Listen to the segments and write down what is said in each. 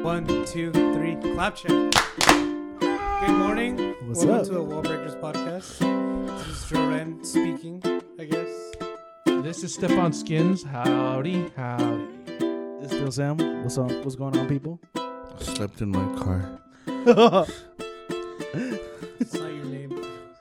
1, 2, 3, clap check. Good morning. What's Welcome up? to the Wall Breakers podcast. This is Joren speaking, I guess. This is Stefan Skins. Howdy, howdy. This is Bill Sam. What's going on, people? I slept in my car. It's not your name.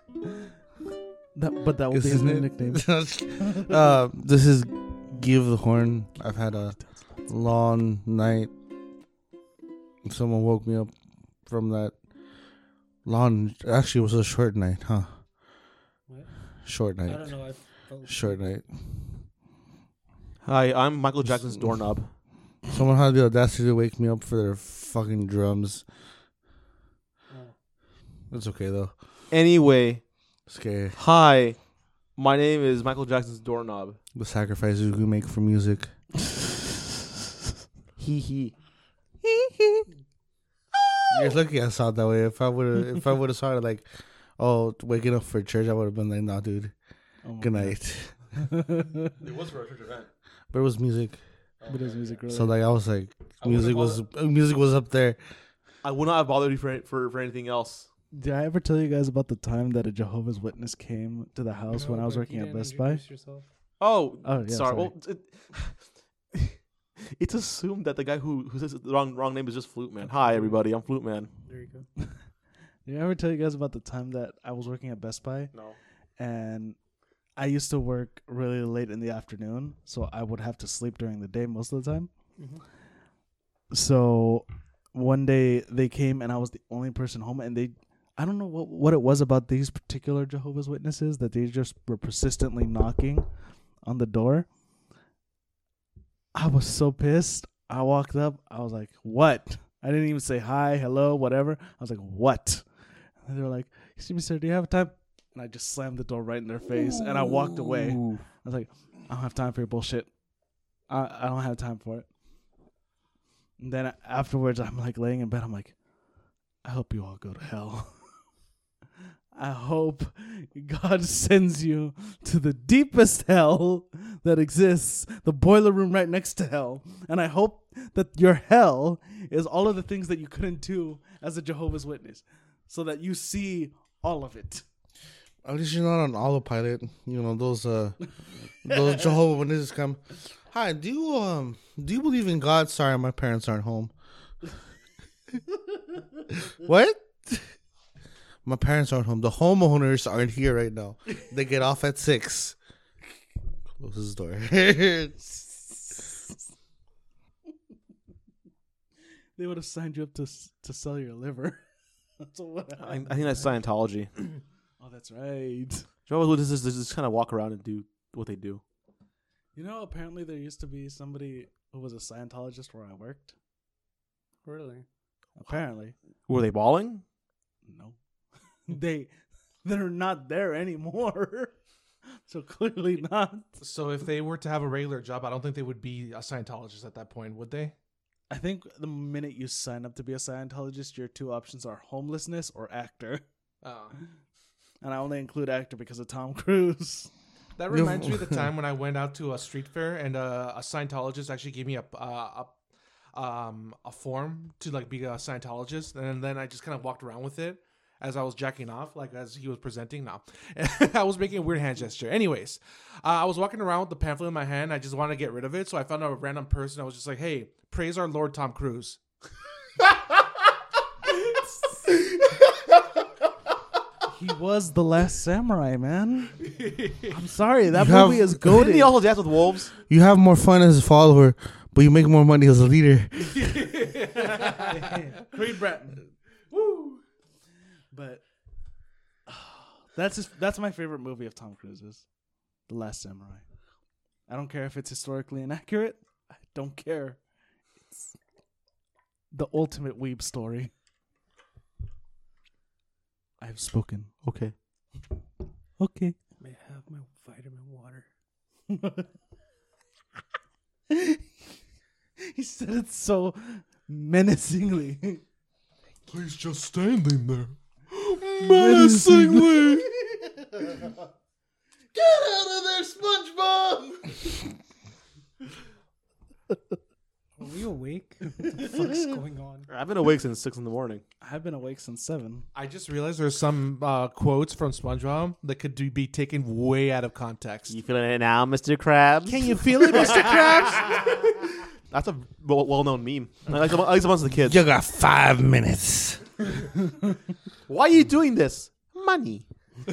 But that will be his new nickname. This is Give the Horn. I've had a long night. Someone woke me up from that long. Actually, it was a short night, huh? What? Short I night. don't know. Short night. Hi, I'm Michael Jackson's doorknob. Someone had the audacity to wake me up for their fucking drums. It's okay though. Anyway, Scary. hi, my name is Michael Jackson's doorknob. The sacrifices we make for music. Hee hee. You're lucky I saw it that way. If I would have saw it like, oh, waking up for church, I would have been like, nah, dude. Good night. It was for a church event. But it was music. But his music really. So like I was like, I music wouldn't was up there. I would not have bothered you for anything else. Did I ever tell you guys about the time that a Jehovah's Witness came to the house when I was working at Best Buy? Oh, Oh, yeah, sorry. sorry. Well, it's assumed that the guy who says the wrong name is just Flute Man. Hi, everybody. I'm Flute Man. There you go. Did I ever tell you guys about the time that I was working at Best Buy No. and I used to work really late in the afternoon, so I would have to sleep during the day most of the time. Mhm. So one day they came and I was the only person home, and I don't know what it was about these particular Jehovah's Witnesses that they just were persistently knocking on the door. I was so pissed. I walked up. I was like, what? I didn't even say hi, hello, whatever. I was like, what? And they were like, excuse me, sir, do you have time? And I just slammed the door right in their face, and I walked away. I was like, I don't have time for your bullshit. I don't have time for it. And then afterwards, I'm like laying in bed. I'm like, I hope you all go to hell. I hope God sends you to the deepest hell that exists, the boiler room right next to hell. And I hope that your hell is all of the things that you couldn't do as a Jehovah's Witness, so that you see all of it. At least you're not on autopilot. You know those Jehovah's Witnesses come. Hi, do you believe in God? Sorry, my parents aren't home. What? My parents aren't home. The homeowners aren't here right now. They get off at 6. Close his door. They would have signed you up to sell your liver. That's what I think that's Scientology. Oh, that's right. Jehovah's Witnesses just kind of walk around and do what they do. You know, apparently there used to be somebody who was a Scientologist where I worked. Really? Apparently. Were they balling? No. They're not there anymore. So clearly not. So if they were to have a regular job, I don't think they would be a Scientologist at that point, would they? I think the minute you sign up to be a Scientologist, your two options are homelessness or actor. Oh. And I only include actor because of Tom Cruise. That reminds me of the time when I went out to a street fair and a Scientologist actually gave me a form to like be a Scientologist, and then I just kind of walked around with it as I was jacking off, like as he was presenting. Now, I was making a weird hand gesture. Anyways, I was walking around with the pamphlet in my hand. I just wanted to get rid of it, so I found a random person. I was just like, "Hey, praise our Lord Tom Cruise." He was the last samurai, man. I'm sorry, that You movie have- is Didn't goated. he also dance with wolves? You have more fun as a follower, but you make more money as a leader. Creed Bratton. Woo! But that's my favorite movie of Tom Cruise's, The Last Samurai. I don't care if it's historically inaccurate. I don't care. It's the ultimate weeb story. I have spoken. Okay. Okay. May I have my vitamin water? He said it so menacingly. He's just standing there. Menacingly. Get out of there, SpongeBob! Are we awake? What the fuck's going on? I've been awake since 6 in the morning. I've been awake since 7. I just realized there's some quotes from SpongeBob that could be taken way out of context. You feeling it now, Mr. Krabs? Can you feel it, Mr. Krabs? That's a well-known meme. I like amongst the kids. You got 5 minutes. Why are you doing this? Money.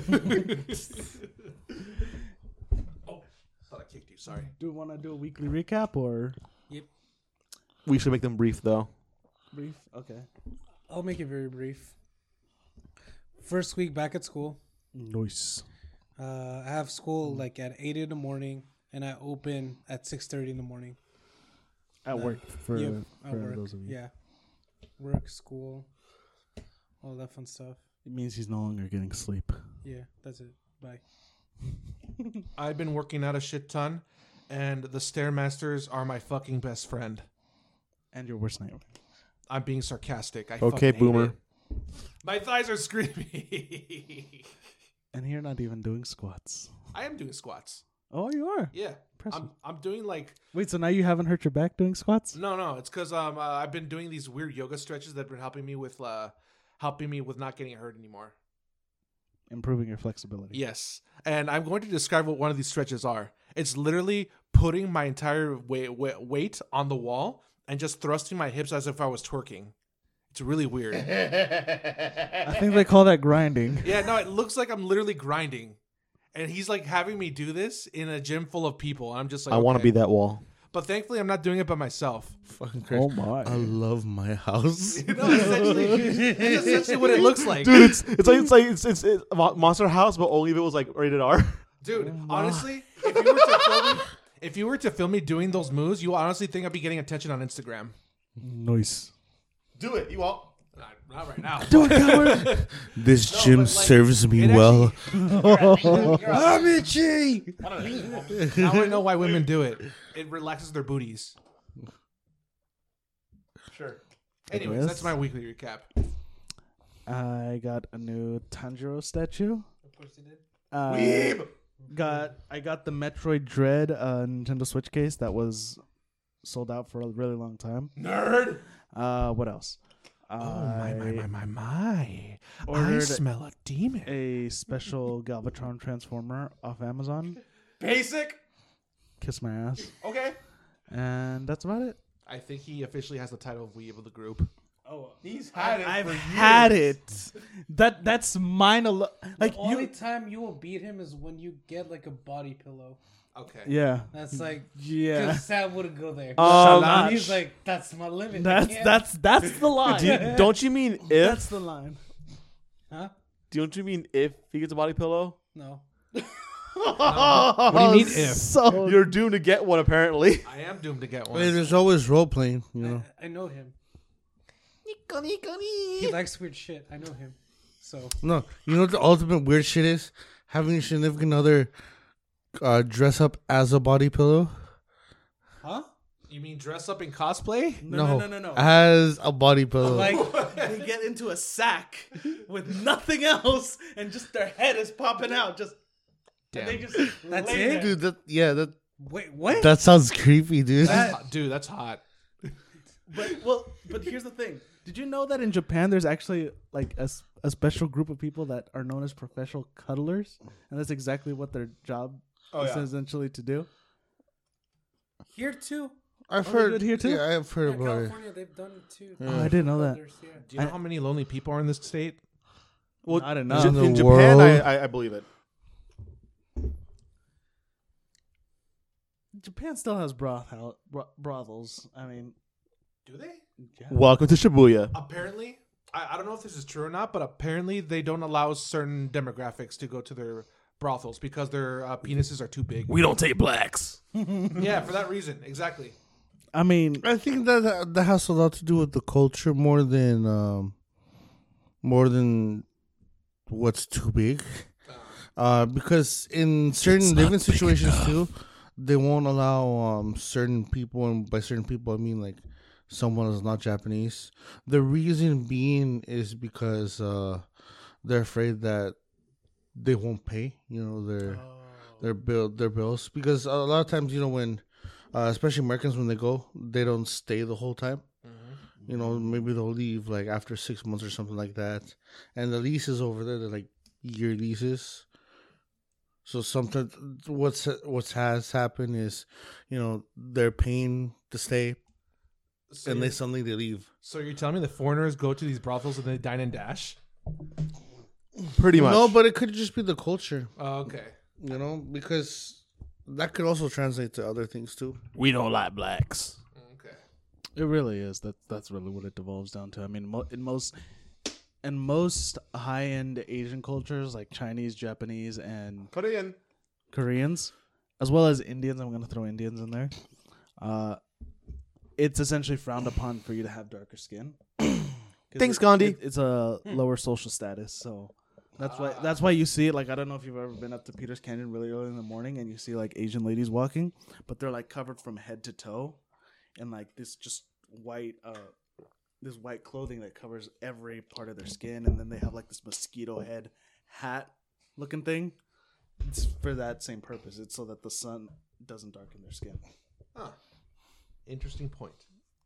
Thought I kicked you. Sorry. Do we want to do a weekly recap or We should make them brief, though. brief? Okay. I'll make it very brief. First week back at school. Nice. I have school like at 8 in the morning, and I open at 6:30 in the morning. At work for, Yep, at for work. those of you. Yeah, work, school, all that fun stuff. It means he's no longer getting sleep. Yeah, that's it. Bye. I've been working out a shit ton, and the Stairmasters are my fucking best friend. And your worst nightmare. I'm being sarcastic. I Okay, fucking hate boomer. it. My thighs are screaming. And you're not even doing squats. I am doing squats. Oh, you are? Yeah, Impressive. I'm doing like Wait, so now you haven't hurt your back doing squats? no. It's because I've been doing these weird yoga stretches that have been helping me with not getting hurt anymore. Improving your flexibility. Yes, and I'm going to describe what one of these stretches are. It's literally putting my entire weight on the wall and just thrusting my hips as if I was twerking. It's really weird. I think they call that grinding. Yeah, no, it looks like I'm literally grinding. And he's like having me do this in a gym full of people. And I'm just like, I want to okay. be that wall. But thankfully, I'm not doing it by myself. Fucking crazy. Oh my. I love my house. No, that's essentially what it looks like. Dude, it's Monster House, but only if it was like rated R. Dude, honestly, if you were to film me doing those moves, you honestly think I'd be getting attention on Instagram. Nice. Do it. You won't. Not right now. Do it, coward. This No, gym but, like, serves me it well. I'm itchy. Now I know why women do it. It relaxes their booties. Sure. Anyways, guess. that's my weekly recap. I got a new Tanjiro statue. Of course you did. I got the Metroid Dread Nintendo Switch case that was sold out for a really long time. Nerd. What else? My. I Ordered smell a demon. a special Galvatron transformer off Amazon. Basic. Kiss my ass. Okay. And that's about it. I think he officially has the title of weeb of the group. Oh, He's had it. I've had it. That's mine alone. Like The only you. time you will beat him is when you get like a body pillow. Okay. Yeah. That's like, Yeah. because Sam wouldn't go there. Shalash. He's like, that's my limit. I can't." That's the line. Don't you mean if? That's the line. Huh? Don't you mean if he gets a body pillow? No. What do you mean if? So You're doomed to get one, apparently. I am doomed to get Hey, one. there's always role playing, you know. I know him. He likes weird shit. I know him. So No, you know what the ultimate weird shit is? Having your significant other dress up as a body pillow. huh? You mean dress up in cosplay? No. As a body pillow. Like they get into a sack with nothing else, and just their head is popping out. Just and they just That's lay it? there. Dude, Wait, what? that sounds creepy, dude. Dude, that's hot. But here's the thing. Did you know that in Japan there's actually like a special group of people that are known as professional cuddlers, and that's exactly what their job is essentially to do. Here too. I've Oh, they heard do it here too? Yeah, I've heard In about it. California, they've done it too. Oh, I didn't know that. Others, yeah. Do you know how many lonely people are in this state? Well, I don't know. in In the Japan, world. I believe it. Japan still has brothels. I mean, Do they? yeah. Welcome to Shibuya. Apparently, I don't know if this is true or not, but apparently they don't allow certain demographics to go to their brothels because their penises are too big. We don't take blacks. Yeah, for that reason, exactly. I mean, I think that has a lot to do with the culture more than what's too big. Because in certain living situations too, they won't allow certain people, and by certain people I mean like someone who's not Japanese. The reason being is because they're afraid that they won't pay, you know, their bills. Because a lot of times, you know, when especially Americans, when they go, they don't stay the whole time. You know, maybe they'll leave like after 6 months or something like that. And the leases over there, they're like year leases. So sometimes what's has happened is, you know, they're paying to stay, So and you're, they suddenly they leave. so you're telling me the foreigners go to these brothels and they dine and dash? Pretty much. No, but it could just be the culture, Oh, okay. you know, because that could also translate to other things too. We don't like blacks. Okay. It really is. That's really what it devolves down to. I mean, in most high-end Asian cultures like Chinese, Japanese, and Korean. Koreans, as well as Indians, I'm going to throw Indians in there. It's essentially frowned upon for you to have darker skin. 'Cause Thanks, Gandhi. it's a lower social status, so that's why you see it. Like, I don't know if you've ever been up to Peters Canyon really early in the morning and you see like Asian ladies walking, but they're like covered from head to toe, and like this just white this white clothing that covers every part of their skin, and then they have like this mosquito head hat looking thing. It's for that same purpose. It's so that the sun doesn't darken their skin. Huh. Interesting point.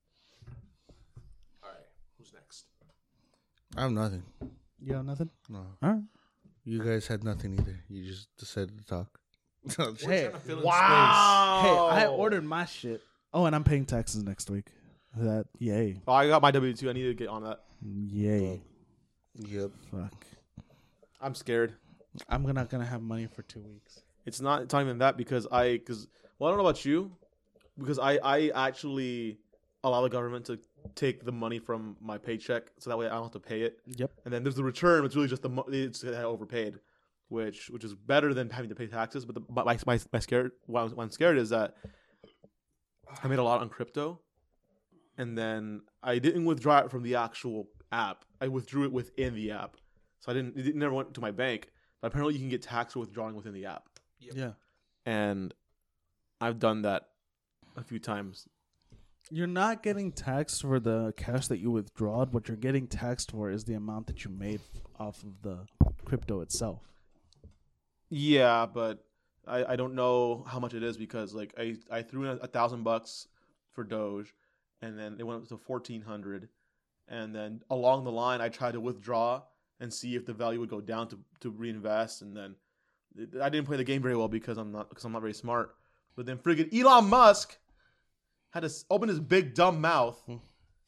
All right. Who's next? I have nothing. You have nothing? No, All right. you guys had nothing either. You just decided to talk. Hey, Trying to fill in Hey, I ordered my shit. Oh, and I'm paying taxes next week. That yay, Oh, I got my W-2. I need to get on that. yay. Yep. Fuck. I'm scared. I'm not gonna have money for 2 weeks. It's not even that because well, I don't know about you, because I actually allow the government to take the money from my paycheck, so that way I don't have to pay it. Yep. And then there's the return, which is really just it's that I overpaid, which is better than having to pay taxes. But my scared what I'm scared is that I made a lot on crypto, and then I didn't withdraw it from the actual app. I withdrew it within the app, so it never went to my bank. But apparently, you can get taxed for withdrawing within the app, Yeah. and I've done that a few times. You're not getting taxed for the cash that you withdrawed. What you're getting taxed for is the amount that you made off of the crypto itself. Yeah, but I don't know how much it is because like I threw in $1,000 for Doge, and then it went up to 1,400, and then along the line I tried to withdraw and see if the value would go down to reinvest, and then I didn't play the game very well because I'm not very smart. But then friggin' Elon Musk had to open his big dumb mouth, and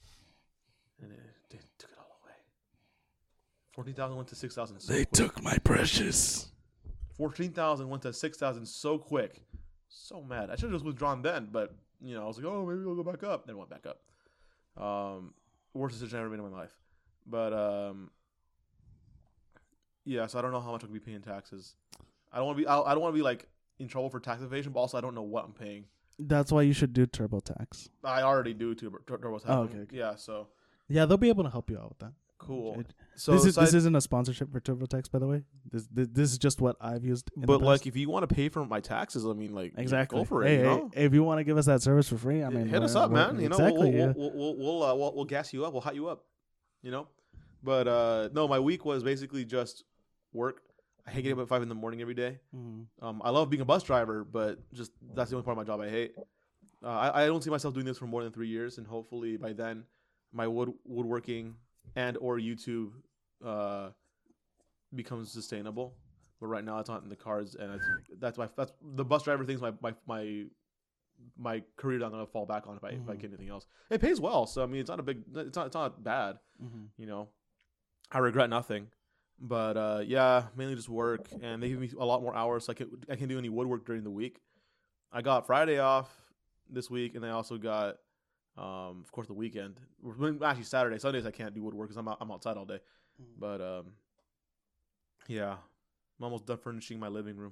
it took it all away. 14,000 went to 6,000. So quick. took my precious. 14,000 went to 6,000 so quick. So mad. I should have just withdrawn then, but I was like, oh, maybe it'll go back up. Then it went back up. Worst decision I ever made in my life. But yeah, so I don't know how much I'll be paying taxes. I don't want to be like in trouble for tax evasion, but also I don't know what I'm paying. That's why you should do TurboTax. I already do TurboTax. Oh, okay. Yeah, so Yeah, they'll be able to help you out with that. cool. It- So this isn't a sponsorship for TurboTax, by the way. This is just what I've used. In but the like, past. if you want to pay for my taxes, I mean, like, Exactly. go for it. Hey, you know? if you want to give us that service for free, I mean, hit us up, man. Exactly. We'll gas you up. We'll hot you up. But no, my week was basically just work. I hate getting up at 5 a.m. every day. Mhm. I love being a bus driver, but just that's the only part of my job I hate. I don't see myself doing this for more than 3 years, and hopefully by then, my woodworking and or YouTube becomes sustainable. But right now, it's not in the cards, and that's the bus driver thing's my career that I'm gonna fall back on if I get anything else. It pays well, so I mean it's not bad. Mhm. I regret nothing. But yeah, mainly just work, and they give me a lot more hours, so I can do any woodwork during the week. I got Friday off this week, and I also got, of course, the weekend. Actually, Saturday, Sundays I can't do woodwork because I'm outside all day. But yeah, I'm almost done furnishing my living room.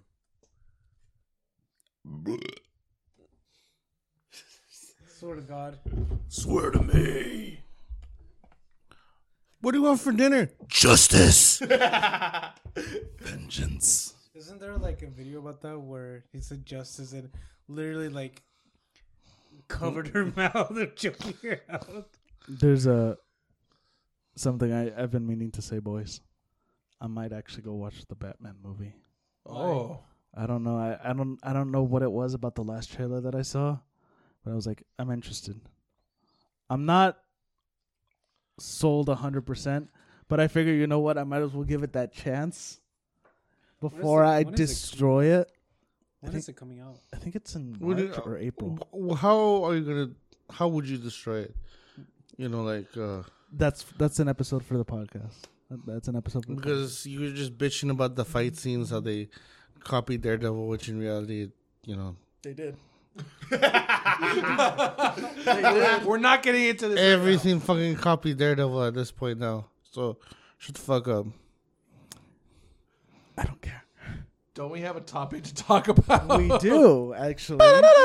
Swear to God. Swear to me. What do you want for dinner? Justice. Vengeance. Isn't there like a video about that where he said justice and literally like covered her mouth or choking her out? There's something I've been meaning to say, boys. I might actually go watch the Batman movie. Oh. I don't know. I don't know what it was about the last trailer that I saw, but I was like, I'm interested. I'm not sold 100%. But I figure, you know what? I might as well give it that chance before I when is it destroy it. When is it coming out? I think it's in Would March it- or April. How are you gonna? How would you destroy it? You know, like That's an episode for the podcast. That's an episode for the podcast. because you were just bitching about the fight scenes, how they copied Daredevil, which in reality, you know, They did. We're not getting into this. everything fucking copied Daredevil at this point now. So shut the fuck up. I don't care. Don't we have a topic to talk about? We do, actually.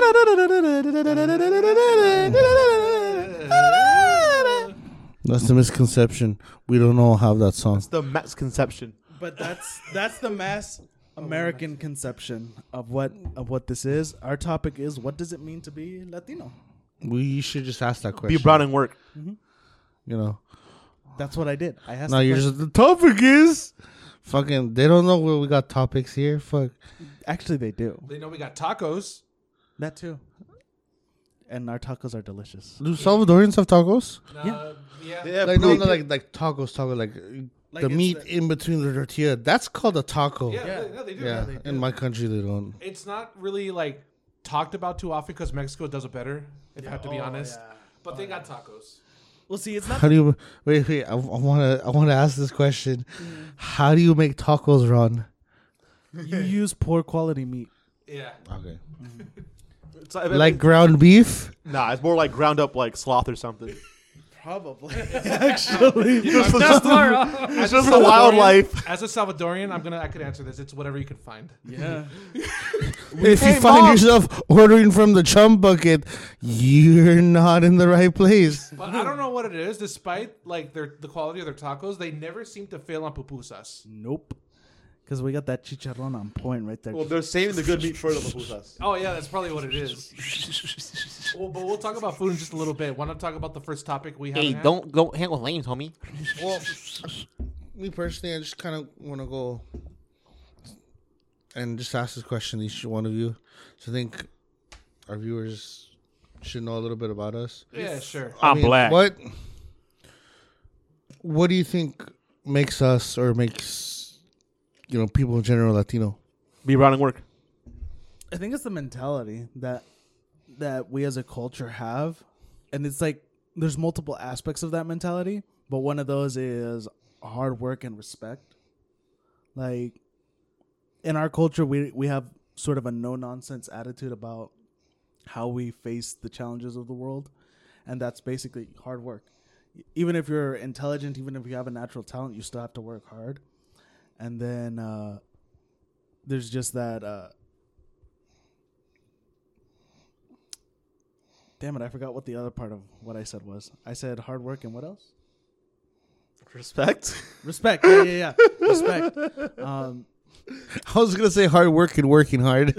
That's the misconception. We don't all have that song. It's the misconception. But that's the mass American conception of what this is. Our topic is, what does it mean to be Latino? We should just ask that question. Be brown and work. You know. That's what I did. I asked. No, the you're question. just the topic is fucking. They don't know where we got topics here. Fuck. Actually, they do. They know we got tacos. That too. And our tacos are delicious. Do Salvadorians have tacos? Yeah. Like no, like tacos, like Like the it's meat in between the tortilla. That's called a taco. Yeah, they do. Yeah, in my country they don't. It's not really like talked about too often because Mexico does it better. If I have to be honest, but they got tacos. Well, see, it's not. How do you wait? I wanna ask this question. How do you make tacos, Ron? You use poor quality meat. Yeah. Okay. It's Like ground beef. nah, it's more like ground up like sloth or something. Probably. Actually, It's just the wildlife. As a Salvadorian, I could answer this. It's whatever you can find. yeah. If Hey, you find Mom. yourself ordering from the chum bucket, you're not in the right place. But I don't know what it is. Despite like the quality of their tacos, they never seem to fail on pupusas. Nope. Because we got that chicharrón on point right there. Well, they're saving the good meat for the pupusas. Oh yeah, that's probably what it is. Well, but we'll talk about food in just a little bit. Want to talk about the first topic we have? Hey, don't go hang with lames, homie. Well, me personally, I just kind of want to go and just ask this question to each one of you. So I think our viewers should know a little bit about us. Yeah, sure. I I'm mean, black. What do you think makes us or makes people in general Latino? Be brown and work. I think it's the mentality that we as a culture have, and it's like there's multiple aspects of that mentality, but one of those is hard work and respect. Like in our culture, we have sort of a no nonsense attitude about how we face the challenges of the world, and that's basically hard work. Even if you're intelligent, even if you have a natural talent, you still have to work hard. And then there's just that. Damn it, I forgot what the other part of what I said was. I said hard work and what else? Respect. Respect. Yeah. Respect. I was gonna say hard work and working hard.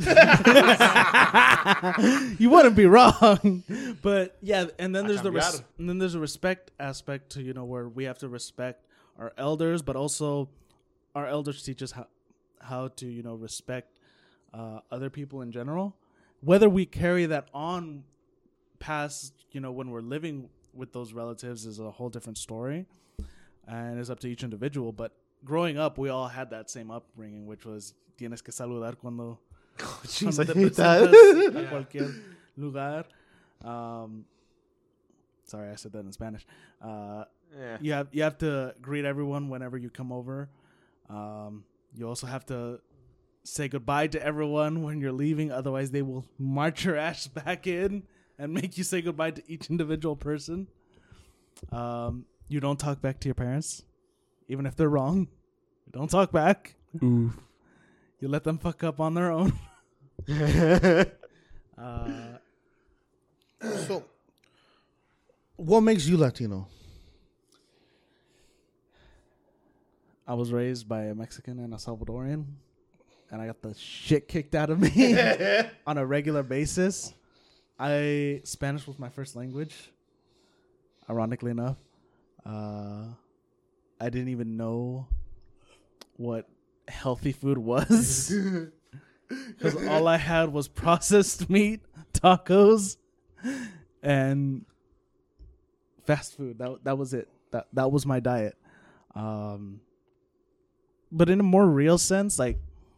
You wouldn't be wrong. But yeah, and then there's cambiar. and then there's a respect aspect to, where we have to respect our elders, but also our elders teach us how to, respect other people in general. Whether we carry that on past, when we're living with those relatives is a whole different story, and it's up to each individual. But growing up, we all had that same upbringing, which was tienes que saludar cuando Jeez, cuando I te hate that. presentas a cualquier lugar. Sorry, I said that in Spanish. Yeah. You have to greet everyone whenever you come over. You also have to say goodbye to everyone when you're leaving. Otherwise, they will march your ass back in and make you say goodbye to each individual person. You don't talk back to your parents, even if they're wrong. You don't talk back. Ooh. You let them fuck up on their own. So, what makes you Latino? I was raised by a Mexican and a Salvadorian, and I got the shit kicked out of me on a regular basis. Spanish was my first language, ironically enough. I didn't even know what healthy food was because all I had was processed meat, tacos, and fast food. That was it. That was my diet. But in a more real sense, like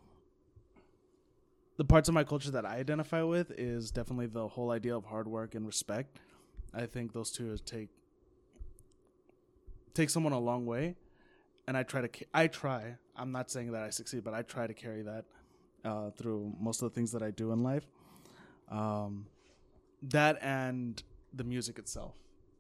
the parts of my culture that I identify with is definitely the whole idea of hard work and respect. I think those two take someone a long way, and I try. I'm not saying that I succeed, but I try to carry that through most of the things that I do in life. That and the music itself.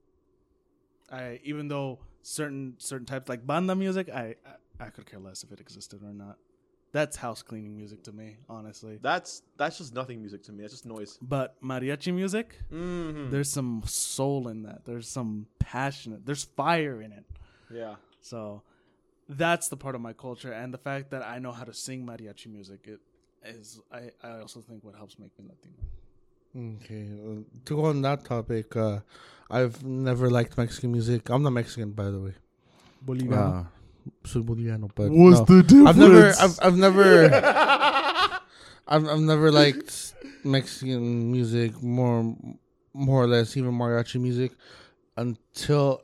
Even though certain types like banda music, I could care less if it existed or not. That's house cleaning music to me, honestly. That's just nothing music to me. That's just noise. But mariachi music, Mm-hmm. there's some soul in that. There's some passion. There's fire in it. Yeah. So that's the part of my culture, and the fact that I know how to sing mariachi music. It is. I also think what helps make me Latino. Okay, to go on that topic, I've never liked Mexican music. I'm not Mexican, by the way. Boliviano. Soy boliviano, but What's no. the difference? I've never liked Mexican music more or less, even mariachi music, until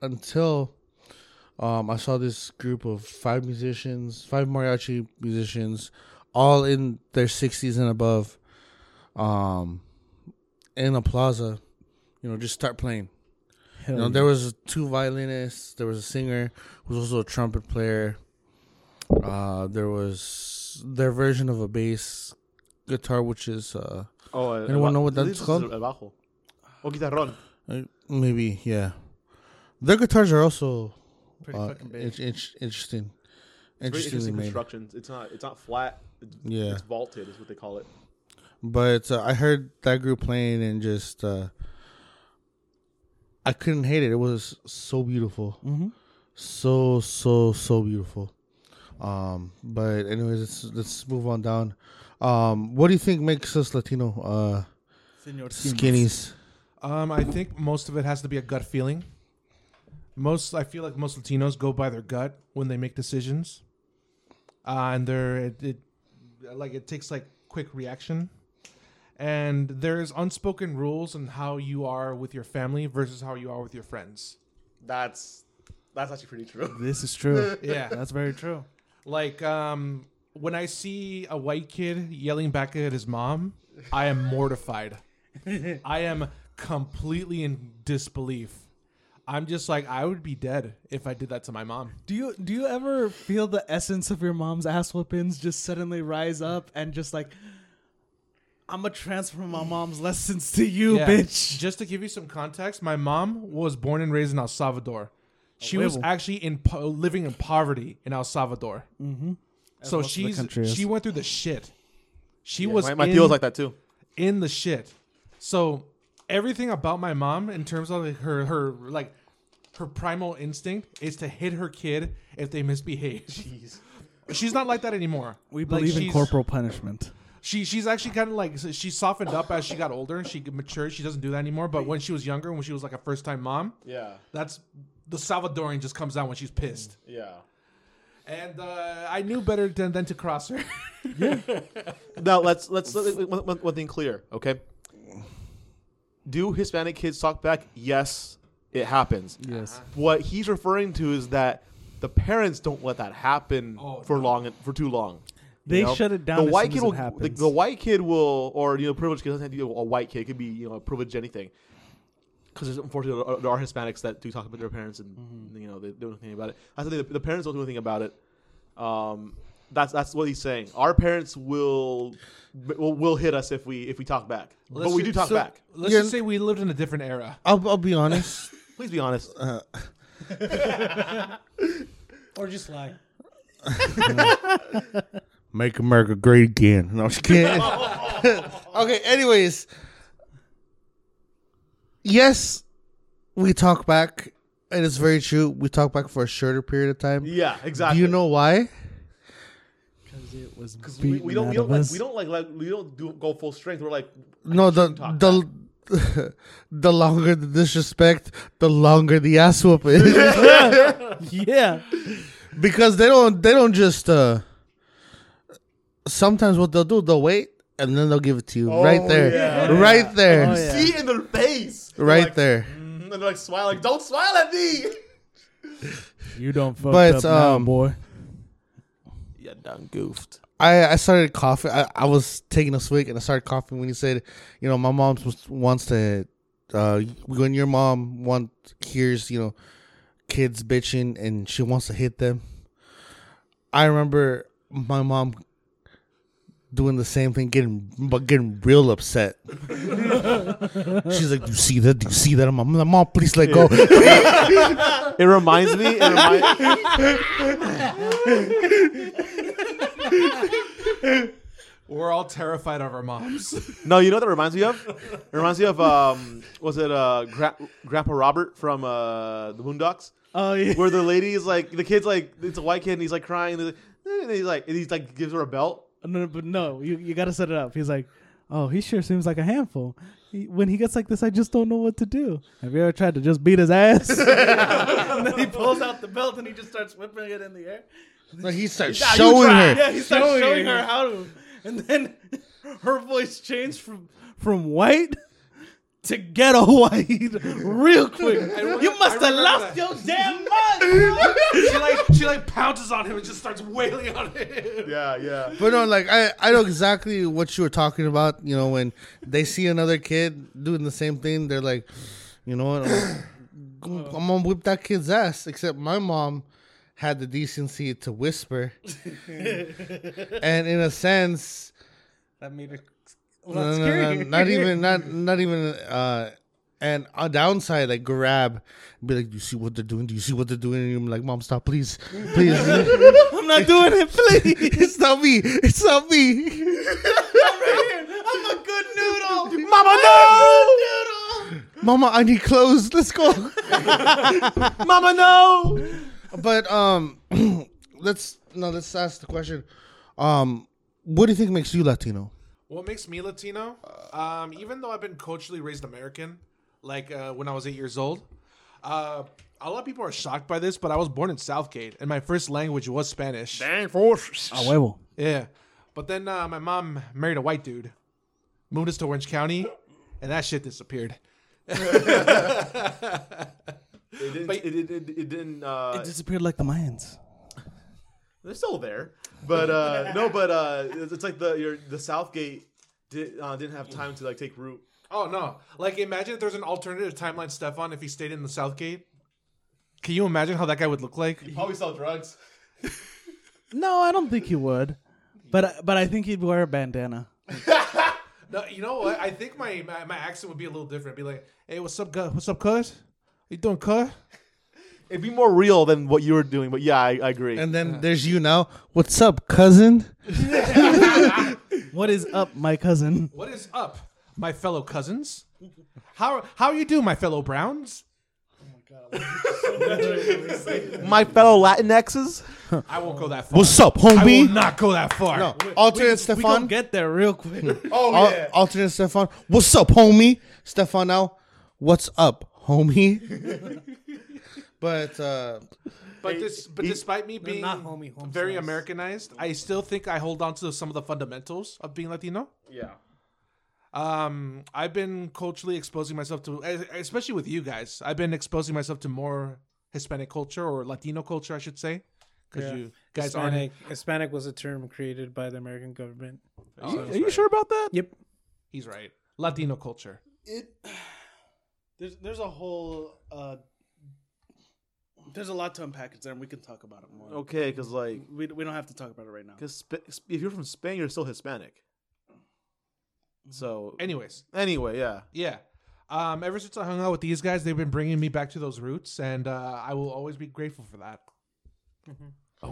I saw this group of five mariachi musicians, all in their 60s and above, in a plaza, just start playing. There was 2 violinists. There was a singer who was also a trumpet player. There was their version of a bass guitar, which is anyone know what that's called? El bajo. O guitarrón. Maybe, yeah. Their guitars are also Pretty fucking big. It's interesting. very Interestingly interesting made. constructions. It's not flat. Yeah. It's vaulted is what they call it. But I heard that group playing and just I couldn't hate it. It was so beautiful. Mm-hmm. So beautiful. But anyways, let's move on down. What do you think makes us Latino skinnies? I think most of it has to be a gut feeling. I feel like most Latinos go by their gut when they make decisions, and it takes like quick reaction. And there's unspoken rules on how you are with your family versus how you are with your friends. That's actually pretty true. This is true. Yeah. That's very true. Like, when I see a white kid yelling back at his mom, I am mortified. I am completely in disbelief. I'm just like, I would be dead if I did that to my mom. Do you ever feel the essence of your mom's ass whoopings just suddenly rise up and just like, I'm going to transfer my mom's lessons to you, Yeah. bitch. Just to give you some context, my mom was born and raised in El Salvador. She was huevo. actually living in poverty in El Salvador. Mm-hmm. So most of the country is. she went through the shit. She Yeah, was my deal was like that too. in the shit. So everything about my mom, in terms of like her primal instinct, is to hit her kid if they misbehave. Jeez. She's not like that anymore. We Like, believe in she's- corporal punishment. She's actually kind of like, she softened up as she got older. She matured. She doesn't do that anymore. But when she was younger, when she was like a first time mom, Yeah. that's the Salvadorian just comes out when she's pissed. Yeah. And I knew better than to cross her. Now let's one thing clear, okay? Do Hispanic kids talk back? Yes, it happens. Yes. What he's referring to is that the parents don't let that happen for too long. They You know? shut it down The as white soon kid as will. it happens. The white kid will, or privileged kid doesn't have to be a white kid. It could be a privileged anything. Because unfortunately there are Hispanics that do talk about their parents and they don't do anything about it. I think the parents don't do anything about it. That's what he's saying. Our parents will hit us if we talk back, but we do talk back. Let's just say we lived in a different era. I'll be honest. Please be honest. Or just lie. Make America great again. No, I'm just kidding. Okay, anyways. Yes, we talk back, and it's very true. We talk back for a shorter period of time. Yeah, exactly. Do you know why? Because it was Because beaten we don't out of us. go full strength. We're like, No, talk the longer the disrespect, the longer the ass whoop is. Yeah. Because they don't just sometimes what they'll do, they'll wait and then they'll give it to you right there. yeah. Right there. Oh, yeah. see it in their face. They're Right like, there. and they're like smiling. Don't smile at me. You don't fuck But, up now, boy. Yeah, done goofed. I started coughing. I was taking a swig and I started coughing when you said, my mom wants to. When your mom hears kids bitching and she wants to hit them. I remember my mom doing the same thing, getting real upset. She's like, "Do you see that? Do you see that?" I'm like, "Mom, please let go." It reminds me. We're all terrified of our moms. No, you know what that reminds me of? It reminds me of was it Grandpa Robert from the Boondocks? Oh yeah. Where the lady is like, the kid's like, it's a white kid and he's like crying and he's like gives her a belt. No, but no, you got to set it up. He's like, "Oh, he sure seems like a handful. When he gets like this, I just don't know what to do." Have you ever tried to just beat his ass? And then he pulls out the belt and he just starts whipping it in the air. Like he starts showing her. Yeah, he starts showing her how to. And then her voice changed from white to ghetto white real quick. You must have lost your damn mind. she like pounces on him and just starts wailing on him. Yeah. But no, like I know exactly what you were talking about. When they see another kid doing the same thing, they're like, "You know what? I'm gonna whip that kid's ass." Except my mom had the decency to whisper, and in a sense, That made it. no, not even. And a downside, like grab, be like, "Do you see what they're doing? Do you see what they're doing?" And you're like, "Mom, stop, please." I'm not doing it, please. It's not me. It's not me. I'm a good noodle. Mama, no! Mama, I need clothes. Let's go. Mama, no! But let's ask the question. What do you think makes you Latino? What makes me Latino? Even though I've been culturally raised American, like when I was 8 years old, a lot of people are shocked by this, but I was born in Southgate, and my first language was Spanish. Dang force. A huevo. Yeah, but then my mom married a white dude, moved us to Orange County, and that shit disappeared. It didn't. It disappeared like the Mayans. They're still there, but it's like the Southgate didn't have time to like take root. Oh no! Like imagine if there's an alternative timeline, Stefan, if he stayed in the Southgate. Can you imagine how that guy would look like? You probably sell drugs. No, I don't think he would. But I think he'd wear a bandana. No, you know what? I think my accent would be a little different. Be like, "Hey, what's up, what's up, cuz? You doing, cuz?" It'd be more real than what you were doing, but yeah, I agree. And then there's you now. What's up, cousin? What is up, my cousin? What is up, my fellow cousins? How you doing, my fellow Browns? My fellow Latinxes. I won't go that far. What's up, I will homie? not go that far. No, alternate We Stefan. gonna get there real quick. Alternate Stefan. What's up, homie? Stefan now. What's up, homie? But despite me being not homie, very homies. Americanized, I still think I hold on to some of the fundamentals of being Latino. Yeah. I've been culturally exposing myself to, especially with you guys, I've been exposing myself to more Hispanic culture or Latino culture, I should say, because you guys aren't. Hispanic was a term created by the American government. Oh, Are you sure about that? Yep. He's right. Latino culture. There's a whole there's a lot to unpackage there, and we can talk about it more. Okay, because like, We don't have to talk about it right now. because if you're from Spain, you're still Hispanic. So Anyways, anyway, yeah. yeah. Ever since I hung out with these guys, they've been bringing me back to those roots, and I will always be grateful for that. By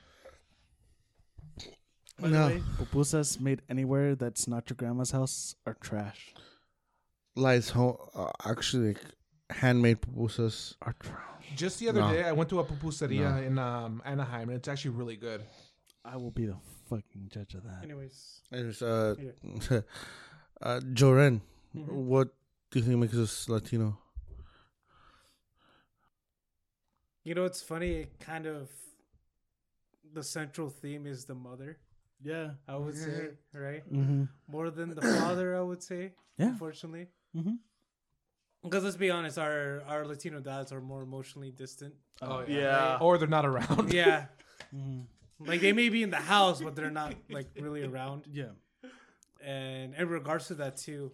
the No. way, pupusas made anywhere that's not your grandma's house are trash. Lies home. Actually, handmade pupusas. Are trash. Just the other No. day, I went to a pupuseria in Anaheim, and it's actually really good. I will be the fucking judge of that. Anyways, There's Joren. Mm-hmm. What do you think makes us Latino? it's funny. It kind of the central theme is the mother. Yeah. I would say, right? Mm-hmm. More than the father, I would say. Yeah. Unfortunately. Mm-hmm. Because let's be honest, our Latino dads are more emotionally distant. Oh Yeah. Or they're not around. Yeah, Mhm. like they may be in the house, but they're not like really around. Yeah. And in regards to that too,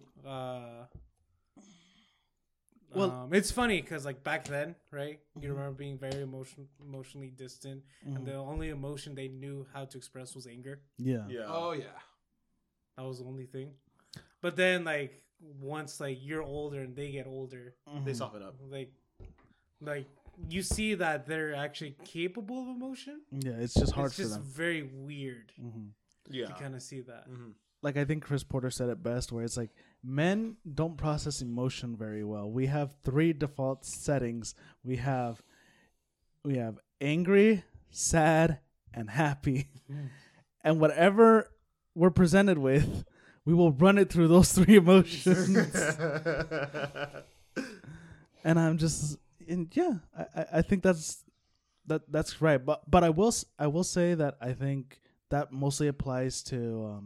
Well- it's funny because like back then, right? You remember being very emotionally distant, and the only emotion they knew how to express was anger. Yeah. Yeah. Oh yeah. That was the only thing. But then, like once like you're older and they get older, They soften up. like you see that they're actually capable of emotion. Yeah, it's just hard It's for just them. very weird Yeah. to kind of see that. Like I think Chris Porter said it best, where it's like men don't process emotion very well. We have 3 default settings. We have angry, sad, and happy. And whatever we're presented with, we will run it through those 3 emotions. And I'm just, and yeah, I think that's right. But I will say that I think that mostly applies to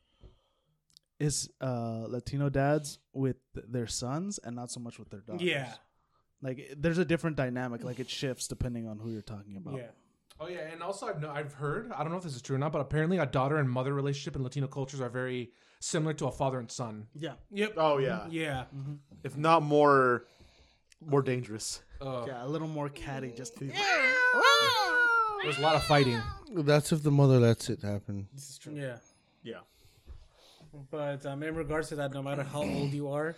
Latino dads with their sons and not so much with their daughters. Yeah, Like there's a different dynamic. Like it shifts depending on who you're talking about. yeah. Oh yeah, and also I've heard, I don't know if this is true or not, but apparently a daughter and mother relationship in Latino cultures are very similar to a father and son. Yeah. Yep. Oh yeah. Yeah. If not more dangerous. Yeah, a little more catty just to There's a lot of fighting. That's if the mother lets it happen. This is true. Yeah. Yeah. But in regards to that, no matter how old you are,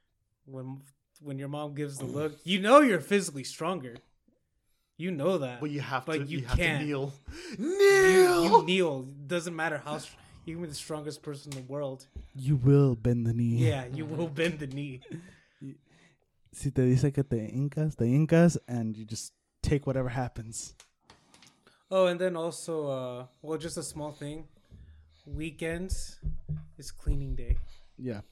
when your mom gives the look, you know you're physically stronger. You know that. But you have But to. you You have to can't. kneel. You kneel. Doesn't matter how. You can be the strongest person in the world. You will bend the knee. Yeah, you will bend the knee. Si te dice que te incas, and you just take whatever happens. Oh, and then also, well, just a small thing. Weekends is cleaning day. Yeah.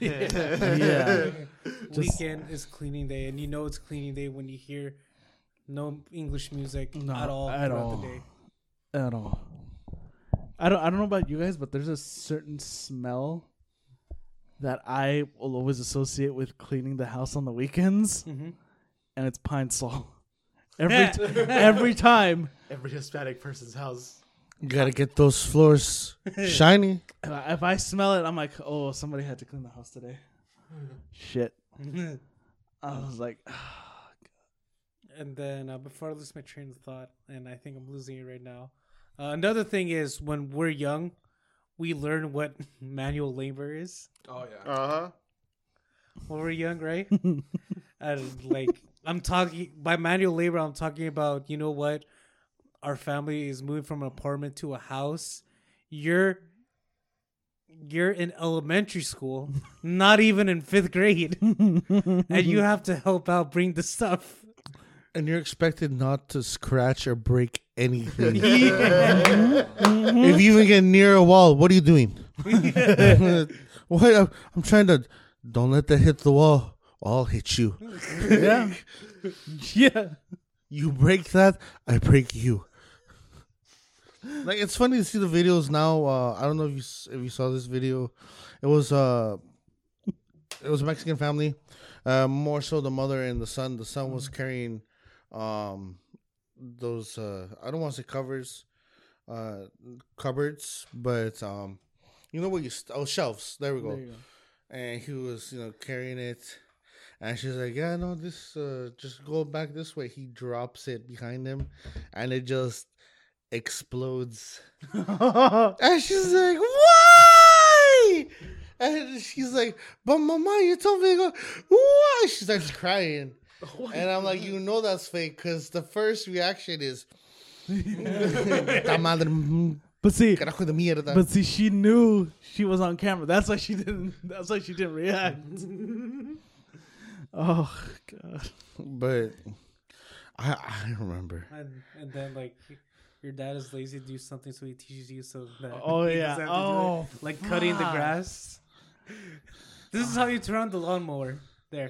Yeah. Weekend is cleaning day, and you know it's cleaning day when you hear no English music No, at all at throughout all. the day. At all. I don't know about you guys, but there's a certain smell that I will always associate with cleaning the house on the weekends, Mm-hmm. and it's pine sol. Every time. Every Hispanic person's house. You gotta get those floors shiny. If I smell it, I'm like, oh, somebody had to clean the house today. Shit. I was like, And then before I lose my train of thought, and I think I'm losing it right now. Another thing is when we're young, we learn what manual labor is. Oh yeah. Uh-huh. When we're young, right? And like I'm talking by manual labor, I'm talking about, you know what? Our family is moving from an apartment to a house. You're in elementary school, not even in 5th grade, and you have to help out bring the stuff. And you're expected not to scratch or break anything. If you even get near a wall, what are you doing? What? I'm trying to. Don't let that hit the wall. I'll hit you. yeah. Yeah. You break that, I break you. Like it's funny to see the videos now. I don't know if you saw this video. It was a Mexican family. More so the mother and the son. The son was carrying those I don't want to say cupboards, but you know what shelves. There we go. There you go. And he was carrying it, and she's like, yeah, no, this just go back this way. He drops it behind him, and it just explodes. And she's like, why? And she's like, but mama, you told me to go. Why? She starts crying. And I'm like, that's fake, because the first reaction is "Ta madre, But see, carajo de mierda." but see, she knew she was on camera. That's why she didn't react. Oh god. But I remember. And then like your dad is lazy to do something, so he teaches you so that Oh he yeah. doesn't have to do it. Oh, Like cutting the fuck. grass. This is how you turn on the lawnmower. There.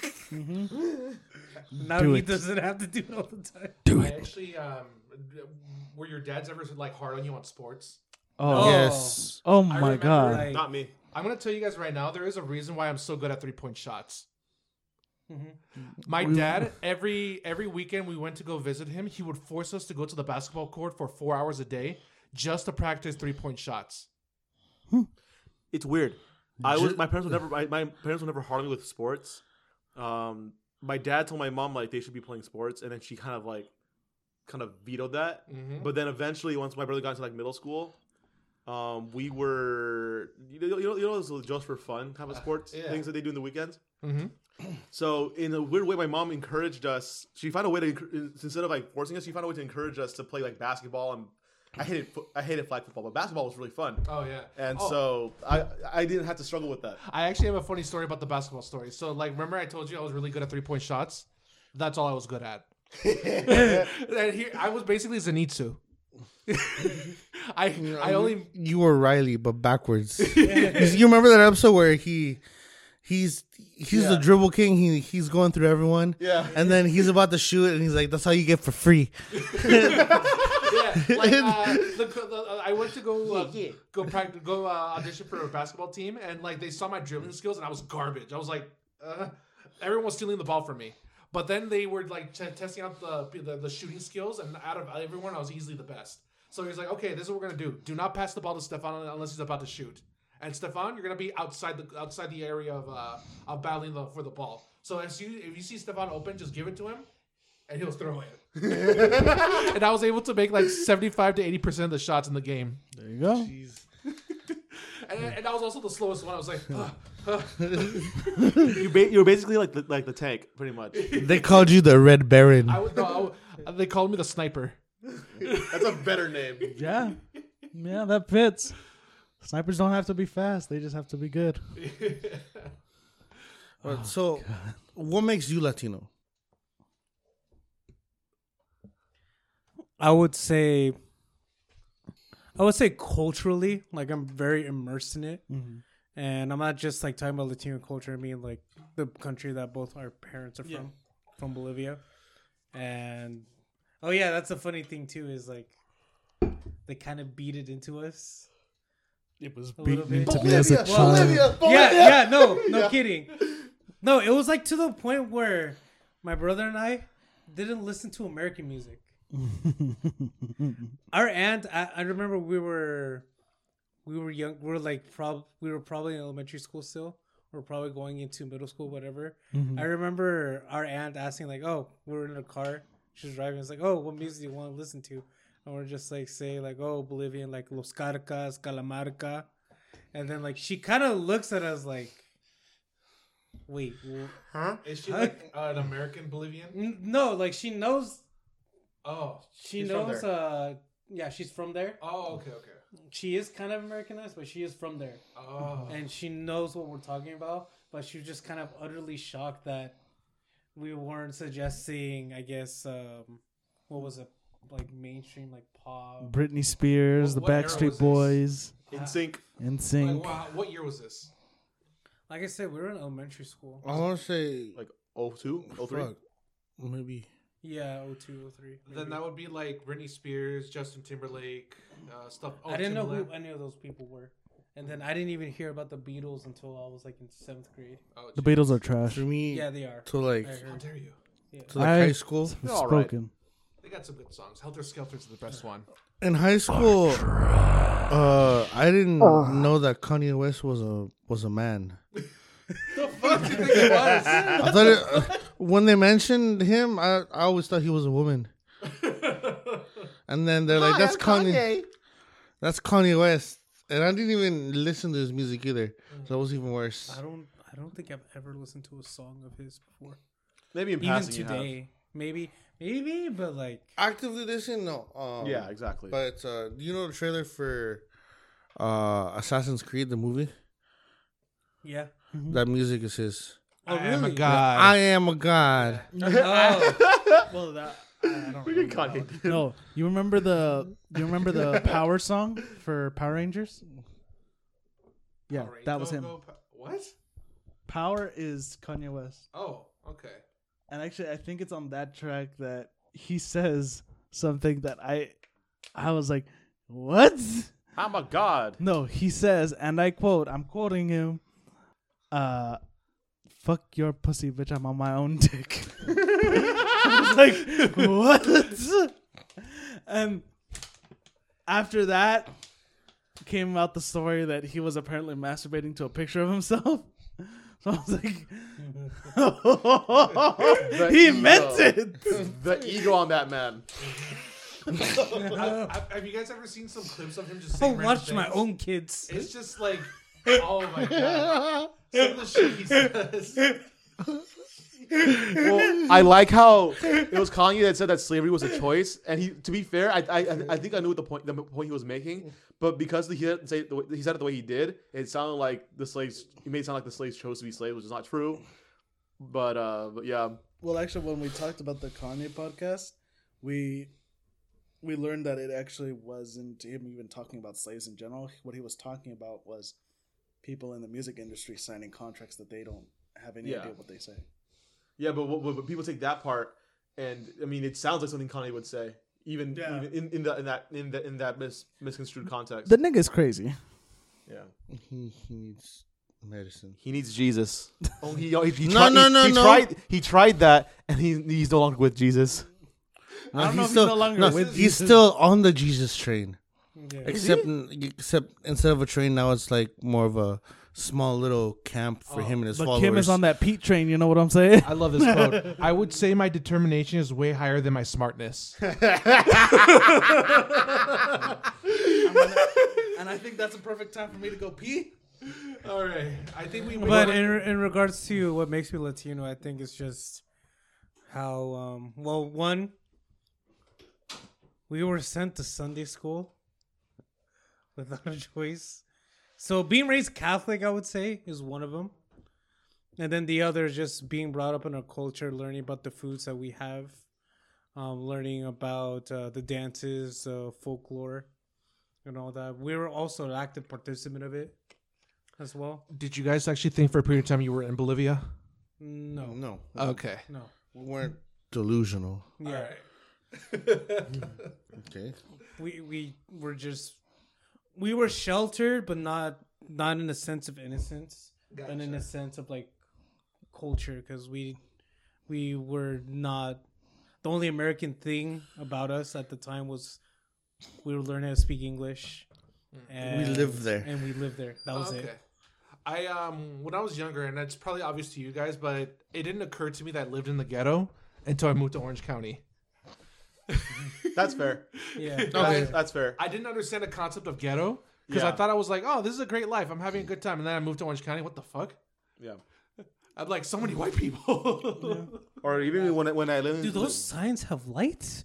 Now Do he it. doesn't have to do it all the time. I actually, were your dads ever like hard on you on sports? Oh Yes. Oh I my remember, god. like- Not me. I'm gonna tell you guys right now. There is a reason why I'm so good at 3-point shots. My dad, every weekend we went to go visit him, he would force us to go to the basketball court for 4 hours a day just to practice 3-point shots. It's weird. My parents would never hard me with sports. My dad told my mom like they should be playing sports, and then she kind of vetoed that. But then eventually, once my brother got into like middle school, we were those just for fun type of sports things that they do in the weekends. So in a weird way, my mom encouraged us. She found a way to, instead of like forcing us, she found a way to encourage us to play like basketball. And I hated flag football, but basketball was really fun. Oh yeah, and so I didn't have to struggle with that. I actually have a funny story about the basketball story. So like, remember I told you I was really good at 3-point shots? That's all I was good at. And here I was basically Zenitsu. You were Riley, but backwards. You remember that episode where he's the dribble king. He's going through everyone. Yeah. And then he's about to shoot, and he's like, "That's all you get for free." Like I went to go audition for a basketball team, and like they saw my dribbling skills, and I was garbage. I was like, everyone was stealing the ball from me. But then they were like testing out the shooting skills, and out of everyone, I was easily the best. So he's like, okay, this is what we're gonna do. Do not pass the ball to Stefan unless he's about to shoot. And Stefan, you're gonna be outside the area of battling for the ball. So if you see Stefan open, just give it to him, and he'll throw it. And I was able to make like 75 to 80% of the shots in the game. There you go. Jeez. And I was also the slowest one. I was like, You were basically like the tank, pretty much. They called you the Red Baron. they called me the sniper. That's a better name. Yeah, that fits. Snipers don't have to be fast; they just have to be good. So, what makes you Latino? I would say culturally, like I'm very immersed in it, and I'm not just like talking about Latino culture. I mean like the country that both our parents are from Bolivia, and that's a funny thing too. Is like they kind of beat it into us. It was A little beaten bit. into me as a child. No kidding. No, it was like to the point where my brother and I didn't listen to American music. Our aunt, I remember we were young. We were probably in elementary school still. We were probably going into middle school, whatever. I remember our aunt asking like, "Oh, we were in a car. She was driving. It's like, oh, what music do you want to listen to?" And we're just like say like, "Oh, Bolivian, like Los Carcas, Calamarca," and then like she kind of looks at us like, "Wait, Huh? Is she like an American Bolivian? no, like she knows." Oh, She knows. She's from there. oh, okay. She is kind of Americanized, but she is from there, Oh, and she knows what we're talking about. But she was just kind of utterly shocked that we weren't suggesting, I guess, what was it, like mainstream, like pop. Britney Spears, What the era was Backstreet this? Boys, In sync. NSYNC. like, wow, what year was this? Like I said, we were in elementary school. I want to say Like 02, 03. fuck, maybe. Yeah, 02, 03. Then maybe. that would be like Britney Spears, Justin Timberlake, stuff. Oh, I didn't know who Timbaland. any of those people were. And then I didn't even hear about the Beatles until I was like in 7th grade. Oh, The geez. Beatles are trash. For me, Yeah, they are. to like I How heard. dare you? Yeah. to like I- high school. They're all right. Spoken. They got some good songs. Helter Skelter's the best one. In high school, I didn't know that Kanye West was a man. The fuck do you think it was? I thought when they mentioned him, I always thought he was a woman. And then they're like, "That's Kanye. That's Kanye West," and I didn't even listen to his music either, so it was even worse. I don't think I've ever listened to a song of his before. Maybe in Even passing you have. today. Maybe, but like Actively listen, no. Yeah, exactly. But do you know the trailer for Assassin's Creed, the movie? yeah. That music is his. Oh, I am a really? god. I am a god. Oh. Well, that I don't Look at remember that one. Kanye. No, you remember the Power song for Power Rangers? Yeah, Alright, that was him. What? Power is Kanye West. Oh, okay. And actually, I think it's on that track that he says something that I was like, what? I'm a god. No, he says, and I quote, I'm quoting him, fuck your pussy, bitch. I'm on my own dick. I was like, what? And after that came out the story that he was apparently masturbating to a picture of himself. So I was like, he meant it. The ego on that man. Have you guys ever seen some clips of him just I saying random watch my things? own kids. It's just like, oh my god. Some of the shit he says. Well, I like how it was Kanye that said that slavery was a choice, and he, to be fair, I think I knew what the point he was making, but because he said it the way he did, it sounded like the slaves. It made it sound like the slaves chose to be slaves, which is not true. But yeah, Well, actually, when we talked about the Kanye podcast, we learned that it actually wasn't him even talking about slaves in general. What he was talking about was people in the music industry signing contracts that they don't have any idea what they say. yeah, but people take that part, and I mean, it sounds like something Kanye would say, even in that misconstrued context. The nigga's crazy. Yeah, He needs medicine. he needs Jesus. Oh, he tried that, and he's no longer with Jesus. I don't know if he's no longer with He's Jesus. still on the Jesus train. Yeah. Except instead of a train, now it's like more of a small little camp for him and his But followers. Kim is on that Pete train. You know what I'm saying? I love this quote. I would say my determination is way higher than my smartness. And I think that's a perfect time for me to go pee. All right. I think we But in regards to what makes me Latino, I think it's just how one, we were sent to Sunday school without a choice. So being raised Catholic, I would say, is one of them. And then the other is just being brought up in our culture, learning about the foods that we have, learning about the dances, folklore, and all that. We were also an active participant of it as well. Did you guys actually think for a period of time you were in Bolivia? No. No, Okay. No. we weren't delusional. Yeah. Okay. We were just we were sheltered, but not in a sense of innocence, but in a sense of like culture, because we were not the only American thing about us at the time was we were learning how to speak English. And, We lived there. and we lived there. That was it. I when I was younger, and it's probably obvious to you guys, but it didn't occur to me that I lived in the ghetto until I moved to Orange County. That's fair. Yeah. Okay. That's fair. I didn't understand the concept of ghetto because I Yeah. thought I was like, oh, this is a great life. I'm having a good time. And then I moved to Orange County. What the fuck? Yeah. I'm like so many white people. Or even when I lived. Do those signs have lights?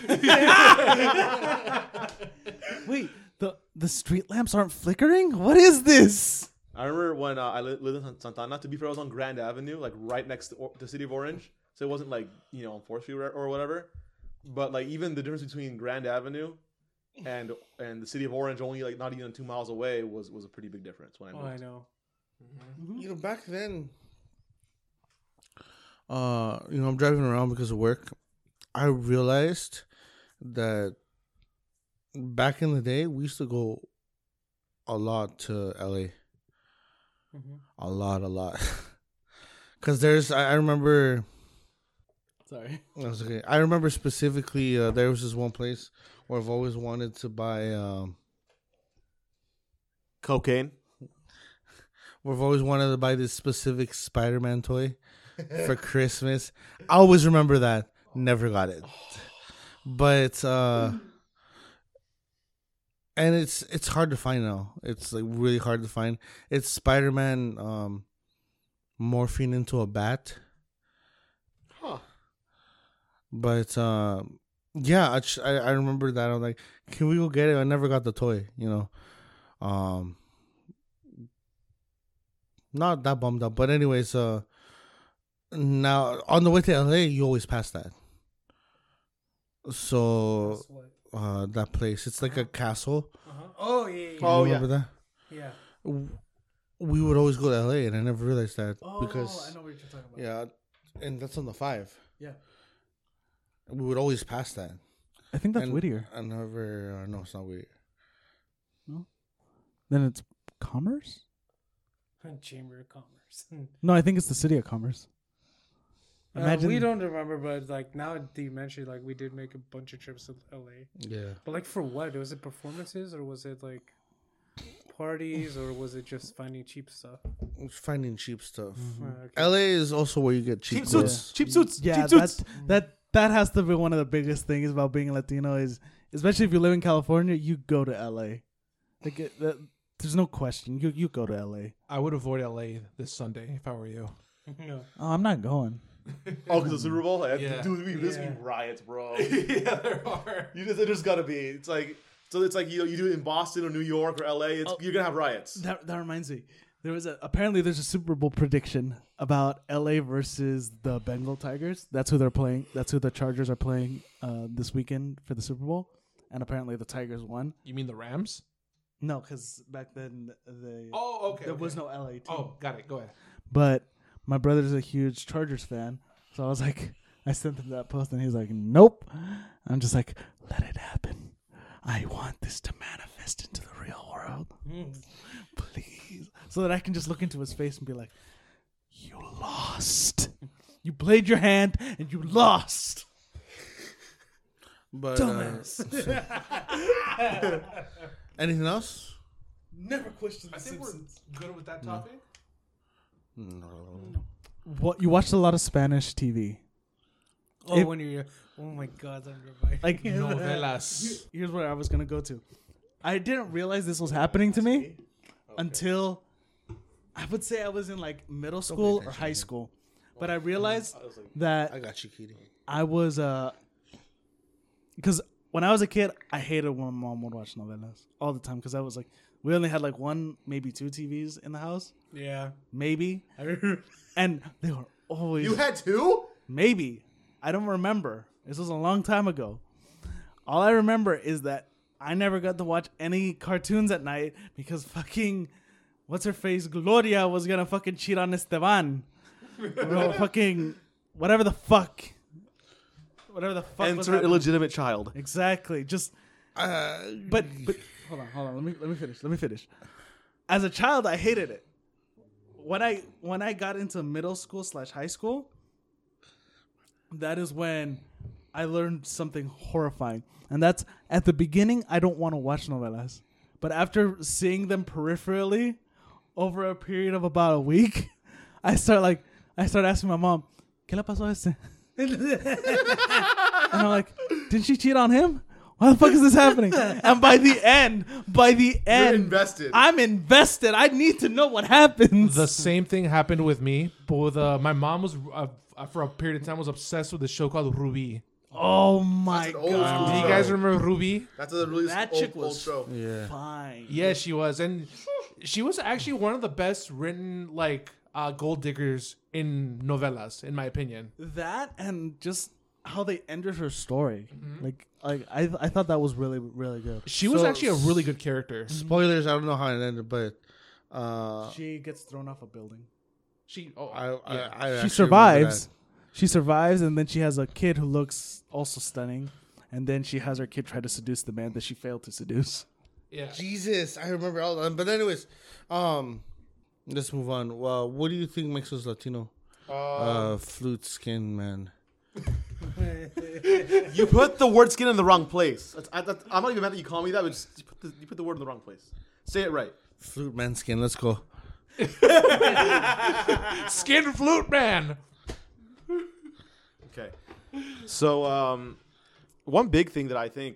Wait, the street lamps aren't flickering? What is this? I remember when I lived in Santa Ana. To be fair, I was on Grand Avenue, like right next to the city of Orange. So it wasn't like, on 4th Street or whatever. But like even the difference between Grand Avenue and the city of Orange, only like not even 2 miles away, was a pretty big difference when I moved. Oh, I know. Back then, I'm driving around because of work. I realized that back in the day, we used to go a lot to LA. A lot. Because I remember. Sorry. That's okay. I remember specifically there was this one place where I've always wanted to buy. Cocaine. Where I've always wanted to buy this specific Spider-Man toy for Christmas. I always remember that. Never got it. But and it's hard to find now. It's like really hard to find. It's Spider-Man morphing into a bat. Huh. But yeah, I remember that. I'm like, can we go get it? I never got the toy. Not that bummed out. But anyways, now on the way to LA, you always pass that. So that place, it's like a castle. Oh, yeah. Oh, You remember that? Yeah. We would always go to LA, and I never realized that because I know what you're talking about. yeah, and that's on the 5. Yeah. We would always pass that. I think that's And Whittier. I never. No, it's not Whittier. Then it's Commerce? Chamber of Commerce. No, I think it's the City of Commerce. Imagine we don't remember, but like now that you mentioned, like we did make a bunch of trips to LA. Yeah. But like for what? Was it performances or was it like parties or was it just finding cheap stuff? Finding cheap stuff. Okay. LA is also where you get cheap Cheap clothes. suits. Cheap suits. Yeah, Cheap suits. that has to be one of the biggest things about being Latino is, especially if you live in California, you go to LA. Like there's no question. You go to LA. I would avoid LA this Sunday if I were you. No. Oh, I'm not going. Oh, because the Super Bowl? Like, Yeah. Dude, there's Yeah. gonna be riots, bro. Yeah, there are. There's gotta be. It's like you do it in Boston or New York or LA. You're gonna have riots. That reminds me. There's a Super Bowl prediction about LA versus the Bengal Tigers. That's who they're playing. That's who the Chargers are playing this weekend for the Super Bowl. And apparently the Tigers won. You mean the Rams? No, because back then Oh, okay. there was no LA team. Oh, got it. Go ahead. But my brother's a huge Chargers fan, so I was like, I sent him that post, and he's like, "Nope." I'm just like, "Let it happen. I want this to manifest into the real world, please, so that I can just look into his face and be like, you lost. You played your hand and you lost, But dumbass." anything else? Never question the I think Simpsons. we're good with that topic. No. What you watched a lot of Spanish TV. Oh, If- when you're, oh my God, I'm reviving. Like Novelas. Here's where I was gonna go to. I didn't realize this was happening to me until I would say I was in like middle school or high school. But I realized that I got you, Kitty. I was because when I was a kid, I hated when my mom would watch novelas all the time because I was like, we only had like one, maybe two TVs in the house, Yeah. maybe, I remember. and they were always You had two? maybe. I don't remember. This was a long time ago. All I remember is that I never got to watch any cartoons at night because fucking what's her face Gloria was gonna fucking cheat on Esteban. Or fucking whatever the fuck. Whatever the fuck was Enter happening. illegitimate child. Exactly. Just but hold on. Let me finish. As a child, I hated it. When I got into middle school / high school, that is when I learned something horrifying. And that's at the beginning, I don't want to watch novelas. But after seeing them peripherally over a period of about a week, I start asking my mom, ¿Qué le pasó a este? And I'm like, didn't she cheat on him? Why the fuck is this happening? And by the end, You're invested. I'm invested. I need to know what happens. The same thing happened with me, but with my mom was for a period of time was obsessed with a show called Ruby. Oh my That's an old god! school Do you guys remember Ruby? That's a really That old, chick old was show. Yeah. fine. Yeah, she was, and she was actually one of the best written like gold diggers in novelas, in my opinion. That and just how they ended her story. Like I thought that was really, really good. She was So- actually a really good character. Spoilers. I don't know how it ended, but She gets thrown off a building. She, oh, I yeah. actually She remember survives. She survives, and then she has a kid who looks also stunning. And then she has her kid try to seduce the man that she failed to seduce. Yeah. that. Jesus, I remember all that. But anyways, let's move on. Well, what do you think makes us Latino? Flute skin, man. You put the word skin in the wrong place. I'm not even mad that you call me that, but just, you put the word in the wrong place. Say it right. Flute man skin. Let's go. Skin Flute Man. Okay. So, one big thing that I think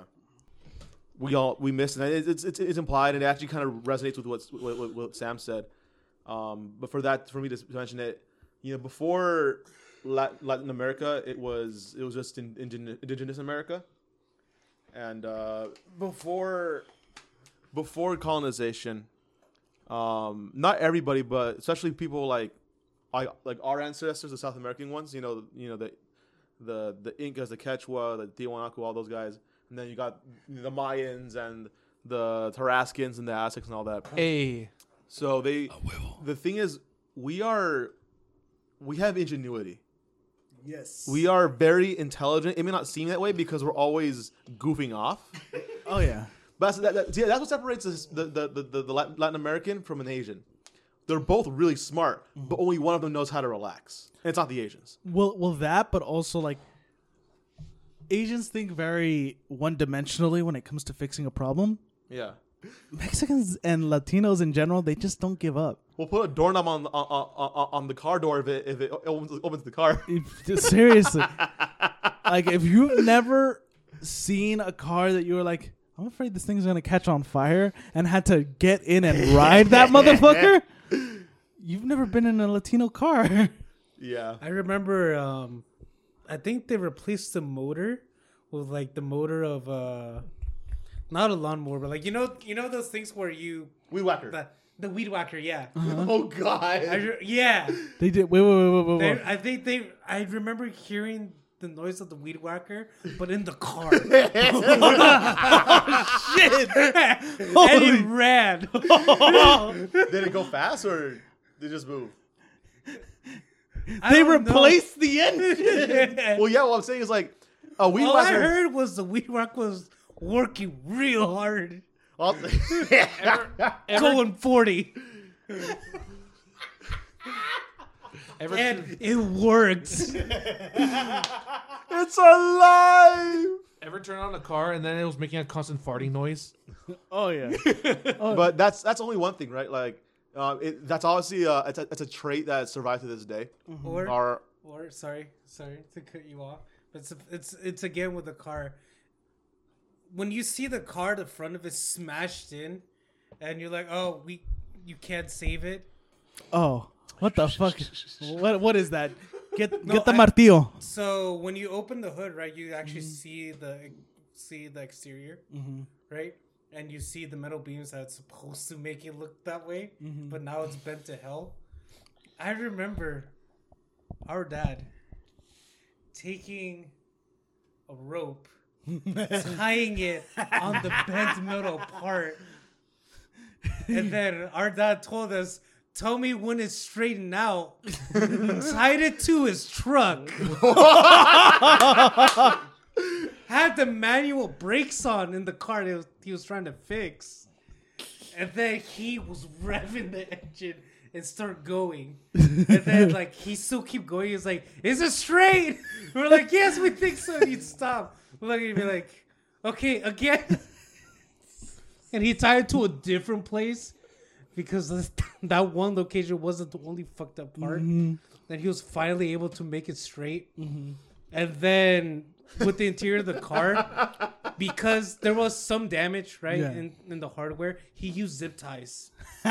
we missed, and it's implied, and it actually kind of resonates with what Sam said. But for me to mention it, before Latin America, it was just in indigenous America, and before colonization, not everybody, but especially people like our ancestors, the South American ones, the Incas, the Quechua, the Tiwanaku, all those guys, and then you got the Mayans and the Tarascans and the Aztecs and all that. Hey. So the thing is, we have ingenuity. Yes. We are very intelligent. It may not seem that way because we're always goofing off. Oh yeah. But that's what separates the Latin American from an Asian. They're both really smart, but only one of them knows how to relax. And it's not the Asians. Well, that, but also like Asians think very one-dimensionally when it comes to fixing a problem. Yeah. Mexicans and Latinos in general, they just don't give up. We'll put a doorknob on the car door if it opens the car. Seriously, like if you've never seen a car that you were like, I'm afraid this thing's gonna catch on fire, and had to get in and ride that motherfucker, you've never been in a Latino car. Yeah. I remember, I think they replaced the motor with like the motor of not a lawnmower, but like you know those things where you Weed whacker. the weed whacker, yeah, Oh God. yeah. They did. Wait. I think I remember hearing the noise of the weed whacker, but in the car. Shit! And it ran. Did it go fast or did it just move? I They don't know. replaced the engine. Well, yeah. What I'm saying is like a weed All I whacker. heard was the weed whacker was working real hard, going 40, and it worked. It's alive. Ever turn on a car and then it was making a constant farting noise? Oh yeah. But that's only one thing, right? Like, that's obviously it's a trait that survived to this day. Or sorry to cut you off, but it's again with the car. When you see the car, the front of it smashed in, and you're like, oh, you can't save it. Oh, what the fuck? What is that? Get the I- martillo. So when you open the hood, right, you actually see the exterior, right, and you see the metal beams that's supposed to make it look that way, but now it's bent to hell. I remember our dad taking a rope, tying it on the bent metal part, and then our dad told us, tell me when it's straightened out. Tied it to his truck. Had the manual brakes on in the car that he was trying to fix. And then he was revving the engine and start going. And then like he still keep going. He's like, is it straight? We're like, yes, we think so. And he'd stop. We're like, he'd be like, okay, again. And he tied it to a different place. Because that one location wasn't the only fucked up part. And he was finally able to make it straight. And then with the interior of the car, because there was some damage, right, in the hardware, he used zip ties.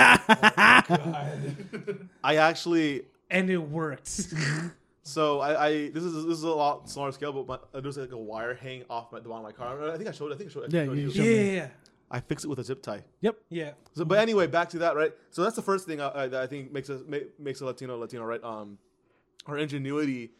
I actually. And it worked. So I this is a lot smaller scale, but there's like a wire hanging off the bottom of my car. I think I showed it. Yeah, you showed me. Yeah. I fixed it with a zip tie. Yep. Yeah. So, but anyway, back to that, right? So that's the first thing that I think makes a Latino, right? Our ingenuity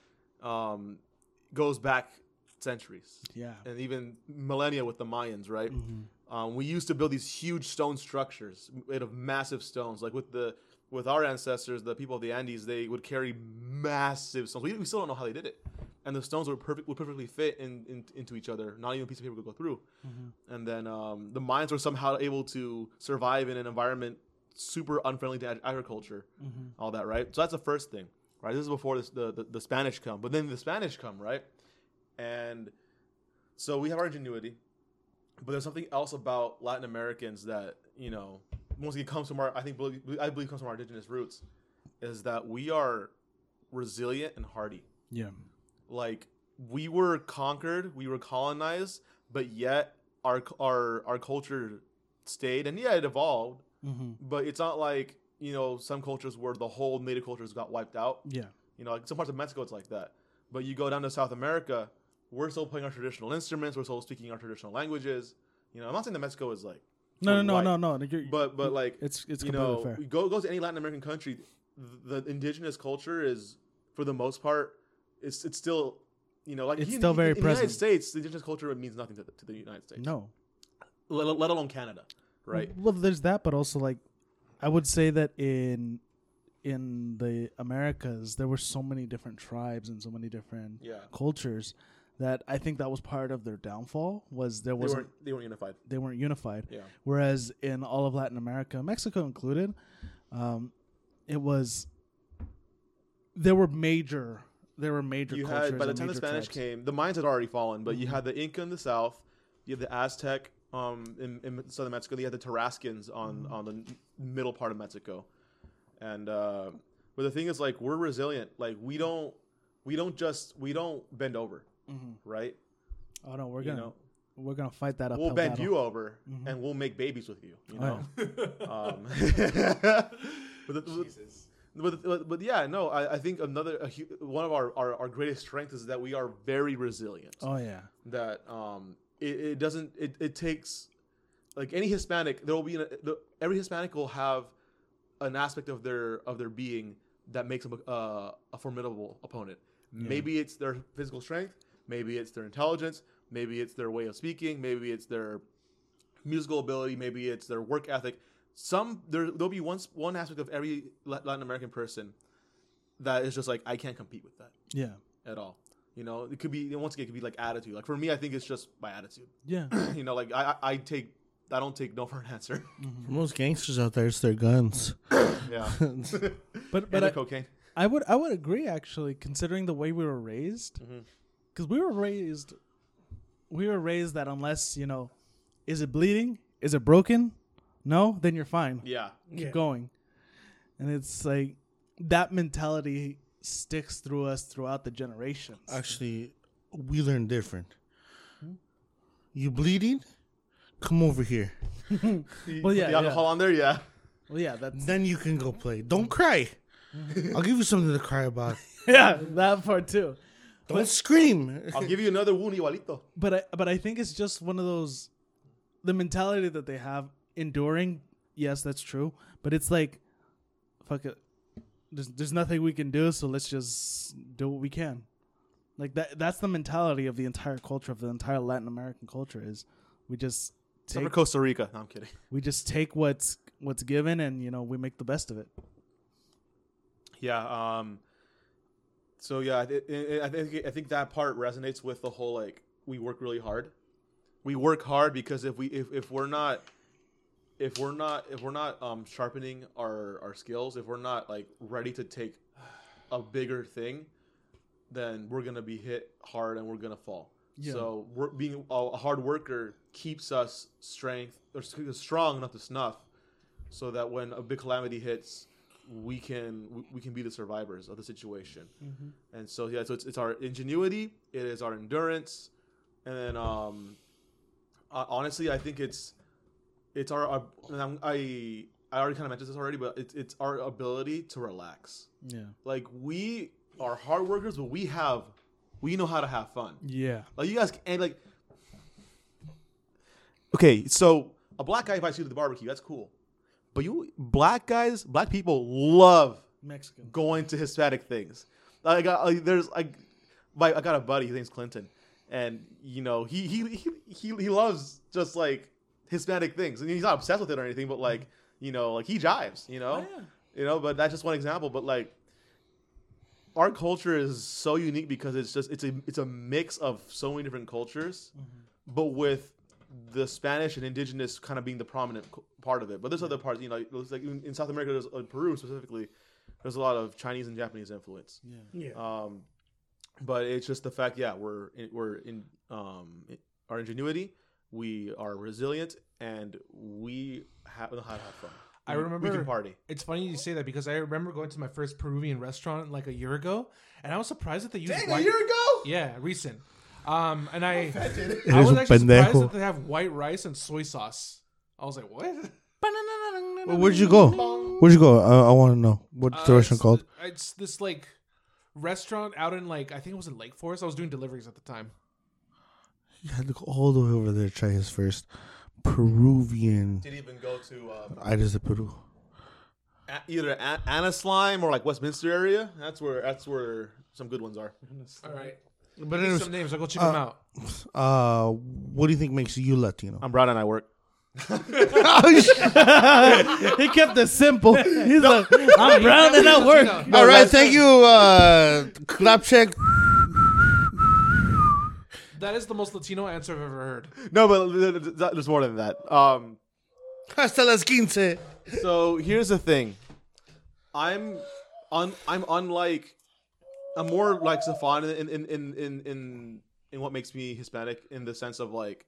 goes back centuries, Yeah. and even millennia with the Mayans, right? We used to build these huge stone structures made of massive stones. Like with our ancestors, the people of the Andes, they would carry massive stones. We still don't know how they did it. And the stones would perfectly fit into each other. Not even a piece of paper would go through. And then the Mayans were somehow able to survive in an environment super unfriendly to agriculture, all that, right? So that's the first thing, right? This is before the Spanish come. But then the Spanish come, right? And so we have our ingenuity. But there's something else about Latin Americans that, once it comes from I believe comes from our indigenous roots, is that we are resilient and hardy. Yeah. Like, we were conquered, we were colonized, but yet our culture stayed, and it evolved. But it's not like some cultures where the whole native cultures got wiped out. Yeah. Like some parts of Mexico, it's like that. But you go down to South America, we're still playing our traditional instruments, we're still speaking our traditional languages. I'm not saying that Mexico is like No. white, but like it's completely fair. Go to any Latin American country, the indigenous culture is, for the most part, it's still, like It's still very in the present. United States, the indigenous culture means nothing to the United States. No. Let alone Canada, right? Well, there's that, but also like, I would say that in the Americas, there were so many different tribes and so many different cultures that I think that was part of their downfall. Was there wasn't they weren't unified. they weren't unified. Yeah. Whereas in all of Latin America, Mexico included, it was. There were major You cultures. had by the and time the major Spanish tribes. came, the Mayans had already fallen, but you had the Inca in the south, you had the Aztec in southern Mexico, you had the Tarascans on the middle part of Mexico, and but the thing is, like, we're resilient. Like, we don't bend over, right? Oh no, You know, we're gonna fight that up. we'll bend you over and we'll make babies with you. You know. But yeah, no, I think one of our greatest strengths is that we are very resilient. Oh yeah. That it takes, like, any Hispanic, there will be every Hispanic will have an aspect of their being that makes them a formidable opponent. Yeah. Maybe it's their physical strength, maybe it's their intelligence, maybe it's their way of speaking, maybe it's their musical ability, maybe it's their work ethic. There'll be one aspect of every Latin American person that is just like, I can't compete with that Yeah. at all. You know, it could be, once again, it could be like attitude. Like, for me, I think it's just my attitude. Yeah. You know, like, I don't take no for an answer. For most gangsters out there, it's their guns. Yeah. But And the cocaine. I would agree, actually, considering the way we were raised, because we were raised that unless, you know, is it bleeding? Is it broken? No, then you're fine. Yeah. Keep going. And it's like that mentality sticks through us throughout the generations. Actually, we learn different. You bleeding? Come over here. Well, yeah, The alcohol on there, yeah. Well, yeah, that's Then you can go play. Don't cry. I'll give you something to cry about. yeah, that part too. Don't scream. I'll give you another wound, igualito. But I think it's just one of those, the mentality that they have, enduring. Yes, that's true. But it's like, fuck it. There's nothing we can do, so let's just do what we can. Like that's the mentality of the entire culture, of the entire Latin American culture, is we just Except for take, Costa Rica. No, I'm kidding. we just take what's given, and, you know, we make the best of it. Yeah. So yeah, I think that part resonates with the whole, like, we work really hard. We work hard because if we're not sharpening our skills, if we're not, like, ready to take a bigger thing, then we're gonna be hit hard and we're gonna fall. Yeah. So being a hard worker keeps us strong enough to snuff, so that when a big calamity hits, we can be the survivors of the situation. And so yeah, so it's our ingenuity, it is our endurance, and then honestly, I think it's our and I already kind of mentioned this already, but it's our ability to relax. Yeah. Like, we are hard workers, but we know how to have fun. Yeah. Like, you guys, and, like, okay, so a black guy invites you to the barbecue, that's cool. But black people love Mexican. going to Hispanic things. I got a buddy, his name's Clinton, and, you know, he loves just, like, Hispanic things. And he's not obsessed with it or anything, but, like, you know, like, he jives, you know? Oh, yeah. You know, but that's just one example. But, like, our culture is so unique because it's a mix of so many different cultures, but with the Spanish and indigenous kind of being the prominent part of it. But there's other parts, you know, like in South America, there's Peru specifically, there's a lot of Chinese and Japanese influence. Yeah. But it's just the fact, yeah, we're in our ingenuity, we are resilient, and we know how to have fun. I remember we can party. It's funny you say that because I remember going to my first Peruvian restaurant like a year ago, and I was surprised that they used A year ago? Yeah, recent. And I was Eres actually un surprised pendejo. that they have white rice and soy sauce. I was like, what? Well, where'd you go? I want to know. What's the restaurant called? It's this like restaurant out in like I think it was in Lake Forest. I was doing deliveries at the time. You had to go all the way over there to try his first Peruvian. Didn't even go to Aires de Peru. either Anna Slime or like Westminster area. That's where some good ones are. All right. But Give me anyways, some names. I'll go check them out. what do you think makes you Latino? I'm brown and I work. He kept it simple. He's like, I'm brown and I work. All right, thank you. Clap check. That is the most Latino answer I've ever heard. No, but there's more than that. Hasta las 15. So here's the thing. I'm unlike. I'm more like Stefan in what makes me Hispanic in the sense of like,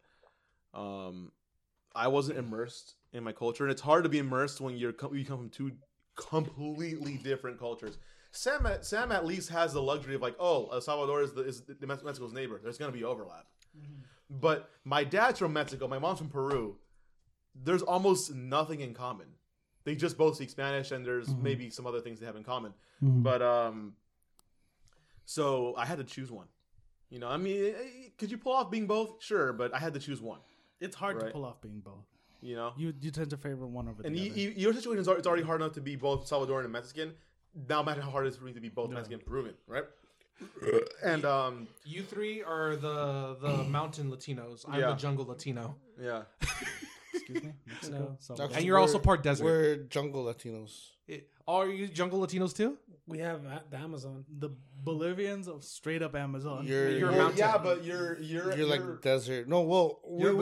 I wasn't immersed in my culture, and it's hard to be immersed when you come from two completely different cultures. Sam at least has the luxury of like, oh, El Salvador is Mexico's neighbor. There's gonna be overlap. Mm-hmm. But my dad's from Mexico, my mom's from Peru. There's almost nothing in common. They just both speak Spanish, and there's maybe some other things they have in common. Mm-hmm. But so I had to choose one. You know, I mean, could you pull off being both? Sure, but I had to choose one. It's hard to pull off being both. You know, you tend to favor one over the other. And your situation is it's already hard enough to be both Salvadoran and Mexican. Now imagine how hard it is for me to be both Mexican and Peruvian, right? And you three are the mountain Latinos. I'm the jungle Latino. Yeah. Excuse me. Mexico, no. And you're also part desert. We're jungle Latinos. Are you jungle Latinos too? We have the Amazon. The Bolivians of straight up Amazon. You're a mountain. Yeah, but you're like desert. No, well,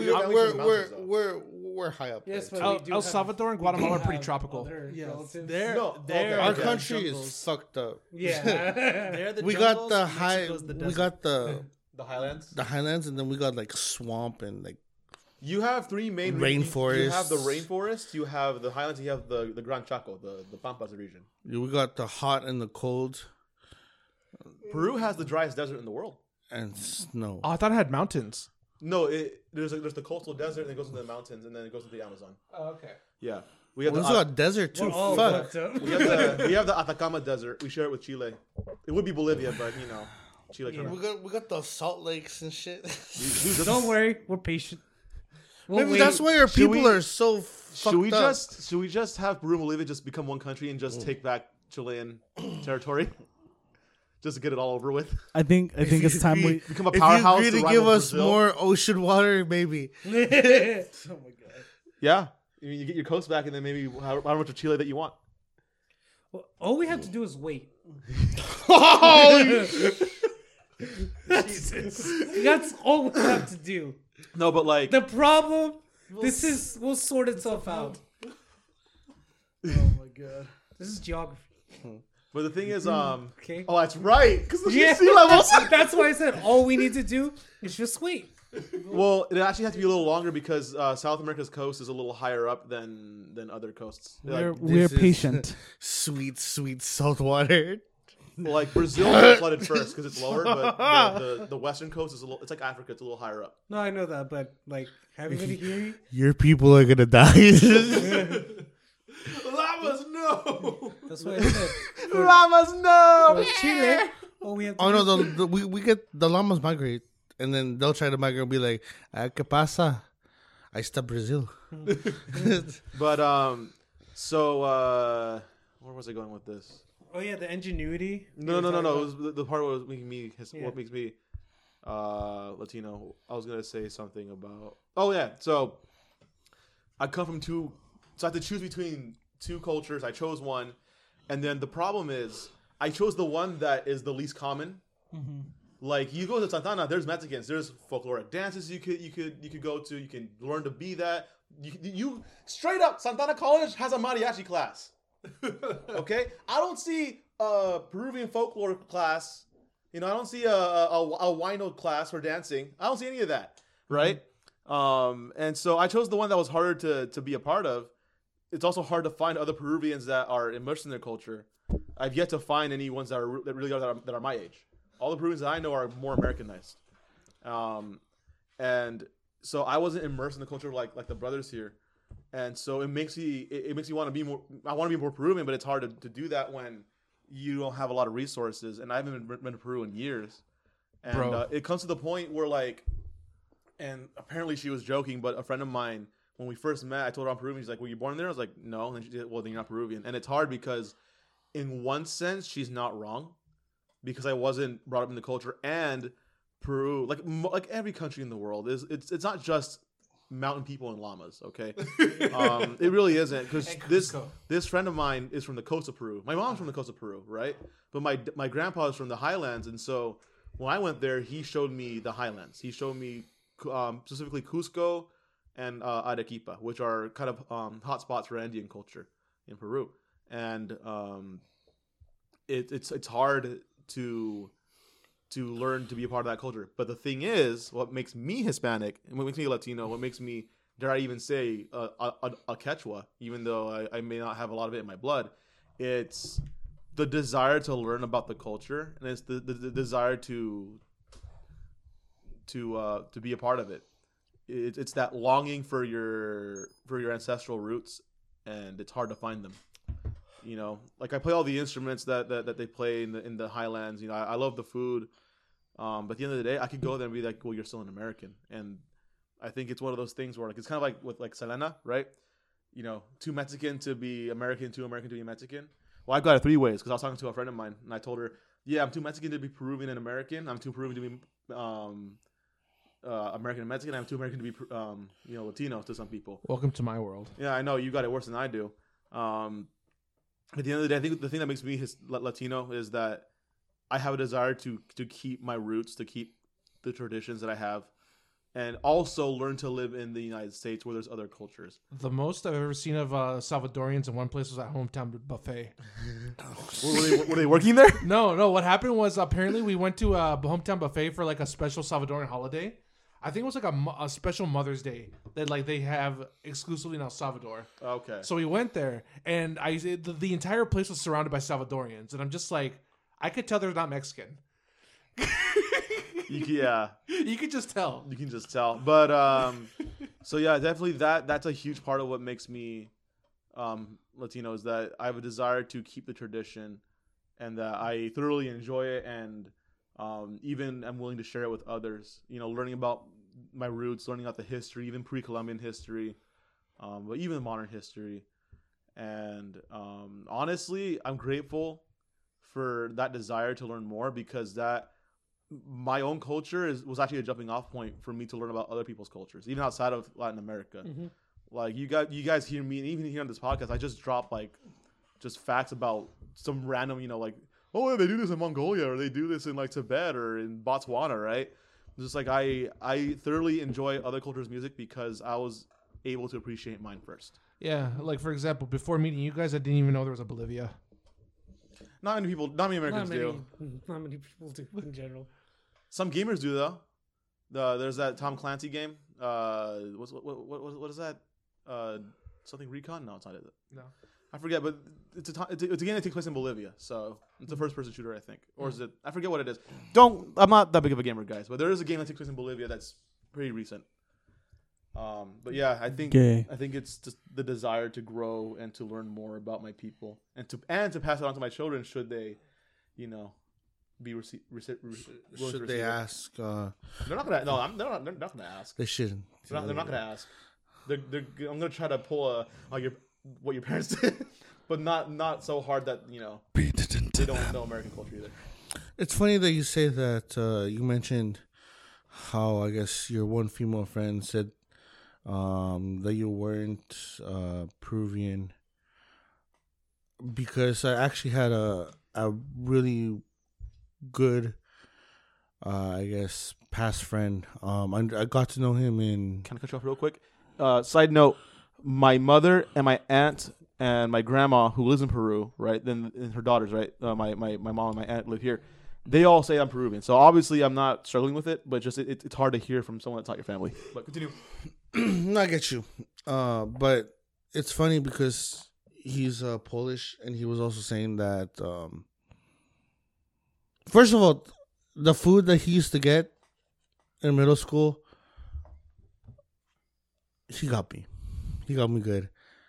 we're high up. Yes, there. but El Salvador and Guatemala are pretty tropical. Yes. Our country is fucked up. Yeah. We got the high. We got the Highlands. The Highlands, and then we got like swamp and like. You have three main rainforests. You have the rainforest, you have the highlands, you have the Gran Chaco, the Pampas region. Yeah, we got the hot and the cold. Peru has the driest desert in the world. And snow. Oh, I thought it had mountains. No, there's the coastal desert, and then it goes into the mountains, and then it goes into the Amazon. Oh, okay. Yeah. We have also got desert too. Fuck. We have the Atacama Desert. We share it with Chile. It would be Bolivia, but you know, Chile. Yeah. We got the salt lakes and shit. Don't worry, we're patient. Maybe that's why our people are so fucked up. Should we just have Peru and Bolivia just become one country and just take back Chilean territory? Just to get it all over with. I think it's time we become a powerhouse. If you really give us more ocean water, maybe. Oh my god. Yeah, I mean, you get your coast back, and then maybe how much of Chile that you want. Well, all we have to do is wait. That's all we have to do. No, but like the problem, we'll sort itself out. Oh my god, this is geography. But the thing is, okay. Oh, that's right, because the sea levels. That's why I said all we need to do is just wait. Well, it actually has to be a little longer because South America's coast is a little higher up than other coasts. We're patient. Sweet salt water. Like Brazil gets flooded first because it's lower, but the western coast is it's like Africa. It's a little higher up. No, I know that, but like having it here, your people are gonna die. Llamas, no. That's what I said. Llamas, no. Chile. Oh, we have. We get the llamas migrate, and then they'll try to migrate and be like, "¿Qué pasa? Ahí está Brazil." But so where was I going with this? Oh yeah, the ingenuity. No. It was the part what was making me what makes me Latino. I was gonna say something about. Oh yeah, so I come from two. So I had to choose between two cultures. I chose one, and then the problem is I chose the one that is the least common. Mm-hmm. Like you go to Santana, there's Mexicans, there's folkloric dances you could go to. You can learn to be that. You straight up Santana College has a mariachi class. Okay, I don't see a Peruvian folklore class. You know, I don't see a wino class for dancing. I don't see any of that, right? Mm-hmm. And so I chose the one that was harder to be a part of. It's also hard to find other Peruvians that are immersed in their culture. I've yet to find any ones that are my age. All the Peruvians that I know are more Americanized, and so I wasn't immersed in the culture like the brothers here. And so it makes me want to be more. I want to be more Peruvian, but it's hard to do that when you don't have a lot of resources. And I haven't been to Peru in years. And it comes to the point where and apparently she was joking, but a friend of mine, when we first met, I told her I'm Peruvian. She's like, "Were you born there?" I was like, "No." And she said, "Well, then you're not Peruvian." And it's hard because, in one sense, she's not wrong, because I wasn't brought up in the culture, and Peru, like every country in the world, it's not just mountain people and llamas, okay? It really isn't, because this friend of mine is from the coast of Peru. My mom's from the coast of Peru, right? But my grandpa is from the highlands, and so when I went there, he showed me the highlands. He showed me specifically Cusco and Arequipa, which are kind of hot spots for Andean culture in Peru. and it's hard to learn to be a part of that culture. But the thing is, what makes me Hispanic and what makes me Latino, what makes me, dare I even say, a Quechua, even though I may not have a lot of it in my blood, it's the desire to learn about the culture, and it's the desire to be a part of it. It's that longing for your ancestral roots, and it's hard to find them. You know, like I play all the instruments that they play in the Highlands. You know, I love the food, but at the end of the day, I could go there and be like, well, you're still an American, and I think it's one of those things where like it's kind of like with like Selena, right? You know, too Mexican to be American, too American to be Mexican. Well, I've got it 3 ways because I was talking to a friend of mine and I told her, yeah, I'm too Mexican to be Peruvian and American. I'm too Peruvian to be American and Mexican. I'm too American to be Latino to some people. Welcome to my world. Yeah, I know you got it worse than I do. At the end of the day, I think the thing that makes me Latino is that I have a desire to keep my roots, to keep the traditions that I have, and also learn to live in the United States where there's other cultures. The most I've ever seen of Salvadorians in one place was at Hometown Buffet. Were they working there? No. What happened was apparently we went to Hometown Buffet for like a special Salvadorian holiday. I think it was like a special Mother's Day that like they have exclusively in El Salvador. Okay. So we went there, and the entire place was surrounded by Salvadorians, and I'm just like, I could tell they're not Mexican. Yeah. You could just tell. You can just tell. But so yeah, definitely that's a huge part of what makes me Latino is that I have a desire to keep the tradition, and that I thoroughly enjoy it, and even I'm willing to share it with others. You know, learning about my roots, learning about the history, even pre-Columbian history, but even modern history. And honestly, I'm grateful for that desire to learn more, because that my own culture was actually a jumping off point for me to learn about other people's cultures, even outside of Latin America. Mm-hmm. Like you guys hear me, and even here on this podcast, I just drop like just facts about some random, like, oh, yeah, they do this in Mongolia, or they do this in like Tibet or in Botswana, right? Just like I thoroughly enjoy other cultures' music because I was able to appreciate mine first. Yeah, like for example, before meeting you guys, I didn't even know there was a Bolivia. Not many Americans do. Not many people do in general. Some gamers do though. There's that Tom Clancy game. What is that? Something Recon? No, it's not it. No. I forget, but it's a game that takes place in Bolivia, so it's a first-person shooter, I think, or is it? I forget what it is. I'm not that big of a gamer, guys, but there is a game that takes place in Bolivia that's pretty recent. But yeah, I think it's just the desire to grow and to learn more about my people, and to pass it on to my children should they, be should they ask? They're not gonna. No, they're not gonna ask. They shouldn't. They're not gonna ask. I'm gonna try to pull what your parents did, but not so hard that they don't know American culture either. It's funny that you say that. You mentioned how I guess your one female friend said that you weren't Peruvian, because I actually had a really good I guess past friend. I got to know him in. Can I cut you off real quick? Side note: my mother and my aunt and my grandma, who lives in Peru, right? Then and her daughters, right? My mom and my aunt live here. They all say I'm Peruvian, so obviously I'm not struggling with it. But just it's hard to hear from someone that's not your family. But continue. I get you, but it's funny because he's Polish, and he was also saying that. First of all, the food that he used to get in middle school, he got me. He got me good.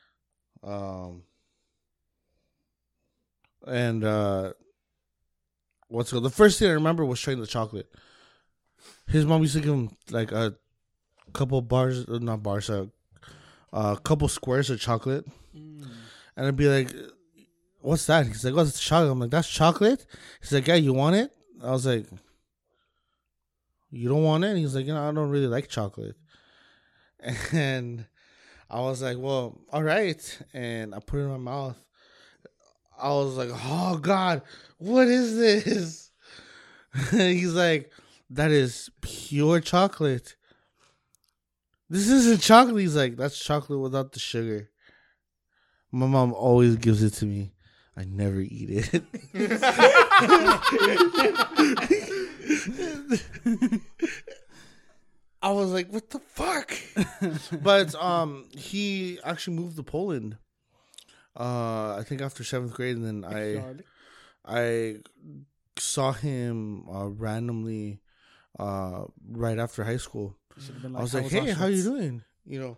The first thing I remember was trying the chocolate. His mom used to give him like a couple bars, not bars, a couple squares of chocolate. And I'd be like, what's that? He's like, what's chocolate? I'm like, that's chocolate? He's like, yeah, you want it? I was like, you don't want it? And he's like, I don't really like chocolate. And I was like, well, all right. And I put it in my mouth. I was like, oh, God, what is this? He's like, that is pure chocolate. This isn't chocolate. He's like, that's chocolate without the sugar. My mom always gives it to me. I never eat it. I was like, what the fuck? But he actually moved to Poland. I think after 7th grade, and then I saw him randomly right after high school. I was like, hey, how you doing? You know,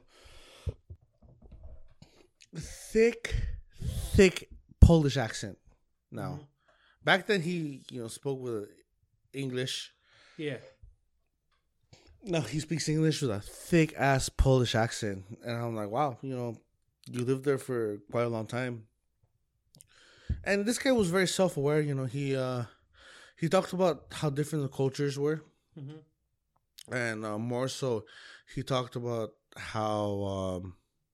thick Polish accent. Now, back then he, spoke with English. Yeah. No, he speaks English with a thick ass Polish accent, and I'm like, wow, you lived there for quite a long time. And this guy was very self aware. He talked about how different the cultures were, and more so, he talked about how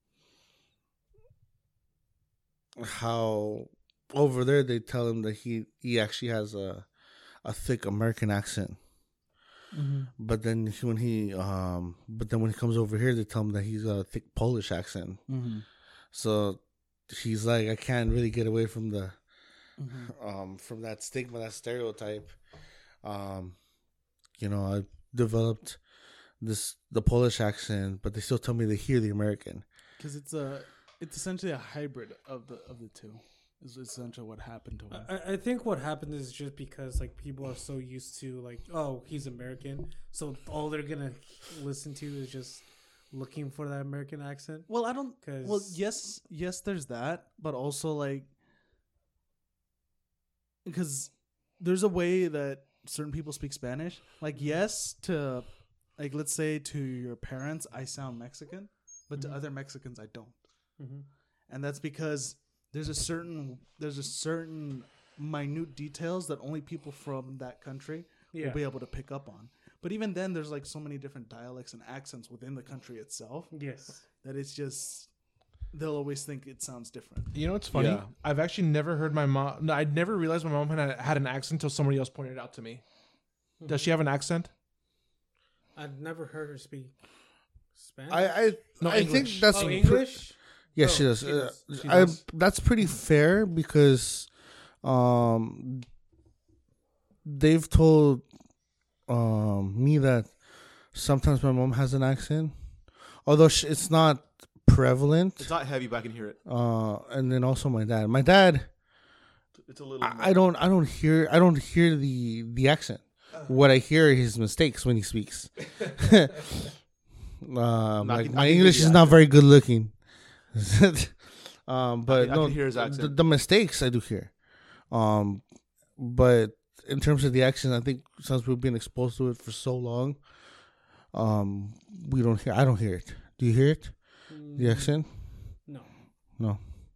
over there they tell him that he actually has a thick American accent. But then when he comes over here, they tell him that he's got a thick Polish accent. So he's like, I can't really get away from the from that stigma, that stereotype. I developed the Polish accent, but they still tell me they hear the American. Because it's essentially a hybrid of the two. Is essentially what happened to him. I think what happened is just because like people are so used to like, oh, he's American, so all they're gonna listen to is just looking for that American accent. Well, I don't. Well, yes, there's that, but also like because there's a way that certain people speak Spanish. Like, yes, to like let's say to your parents, I sound Mexican, but to other Mexicans, I don't, and that's because there's a certain minute details that only people from that country will be able to pick up on. But even then, there's like so many different dialects and accents within the country itself. Yes, that it's just they'll always think it sounds different. You know what's funny? Yeah. I've actually never heard my mom. No, I'd never realized my mom had an accent until somebody else pointed it out to me. Does she have an accent? I've never heard her speak Spanish. I think English. that's English. Yes, she does. She does. That's pretty fair because they've told me that sometimes my mom has an accent, although it's not prevalent. It's not heavy, but I can hear it. And then also my dad. My dad, It's a little. I don't hear the accent. What I hear are his mistakes when he speaks. My English is not very good looking. But I can hear his accent. The mistakes I do hear. But in terms of the accent, I think since we've been exposed to it for so long, we don't hear. I don't hear it. Do you hear it? The accent? No.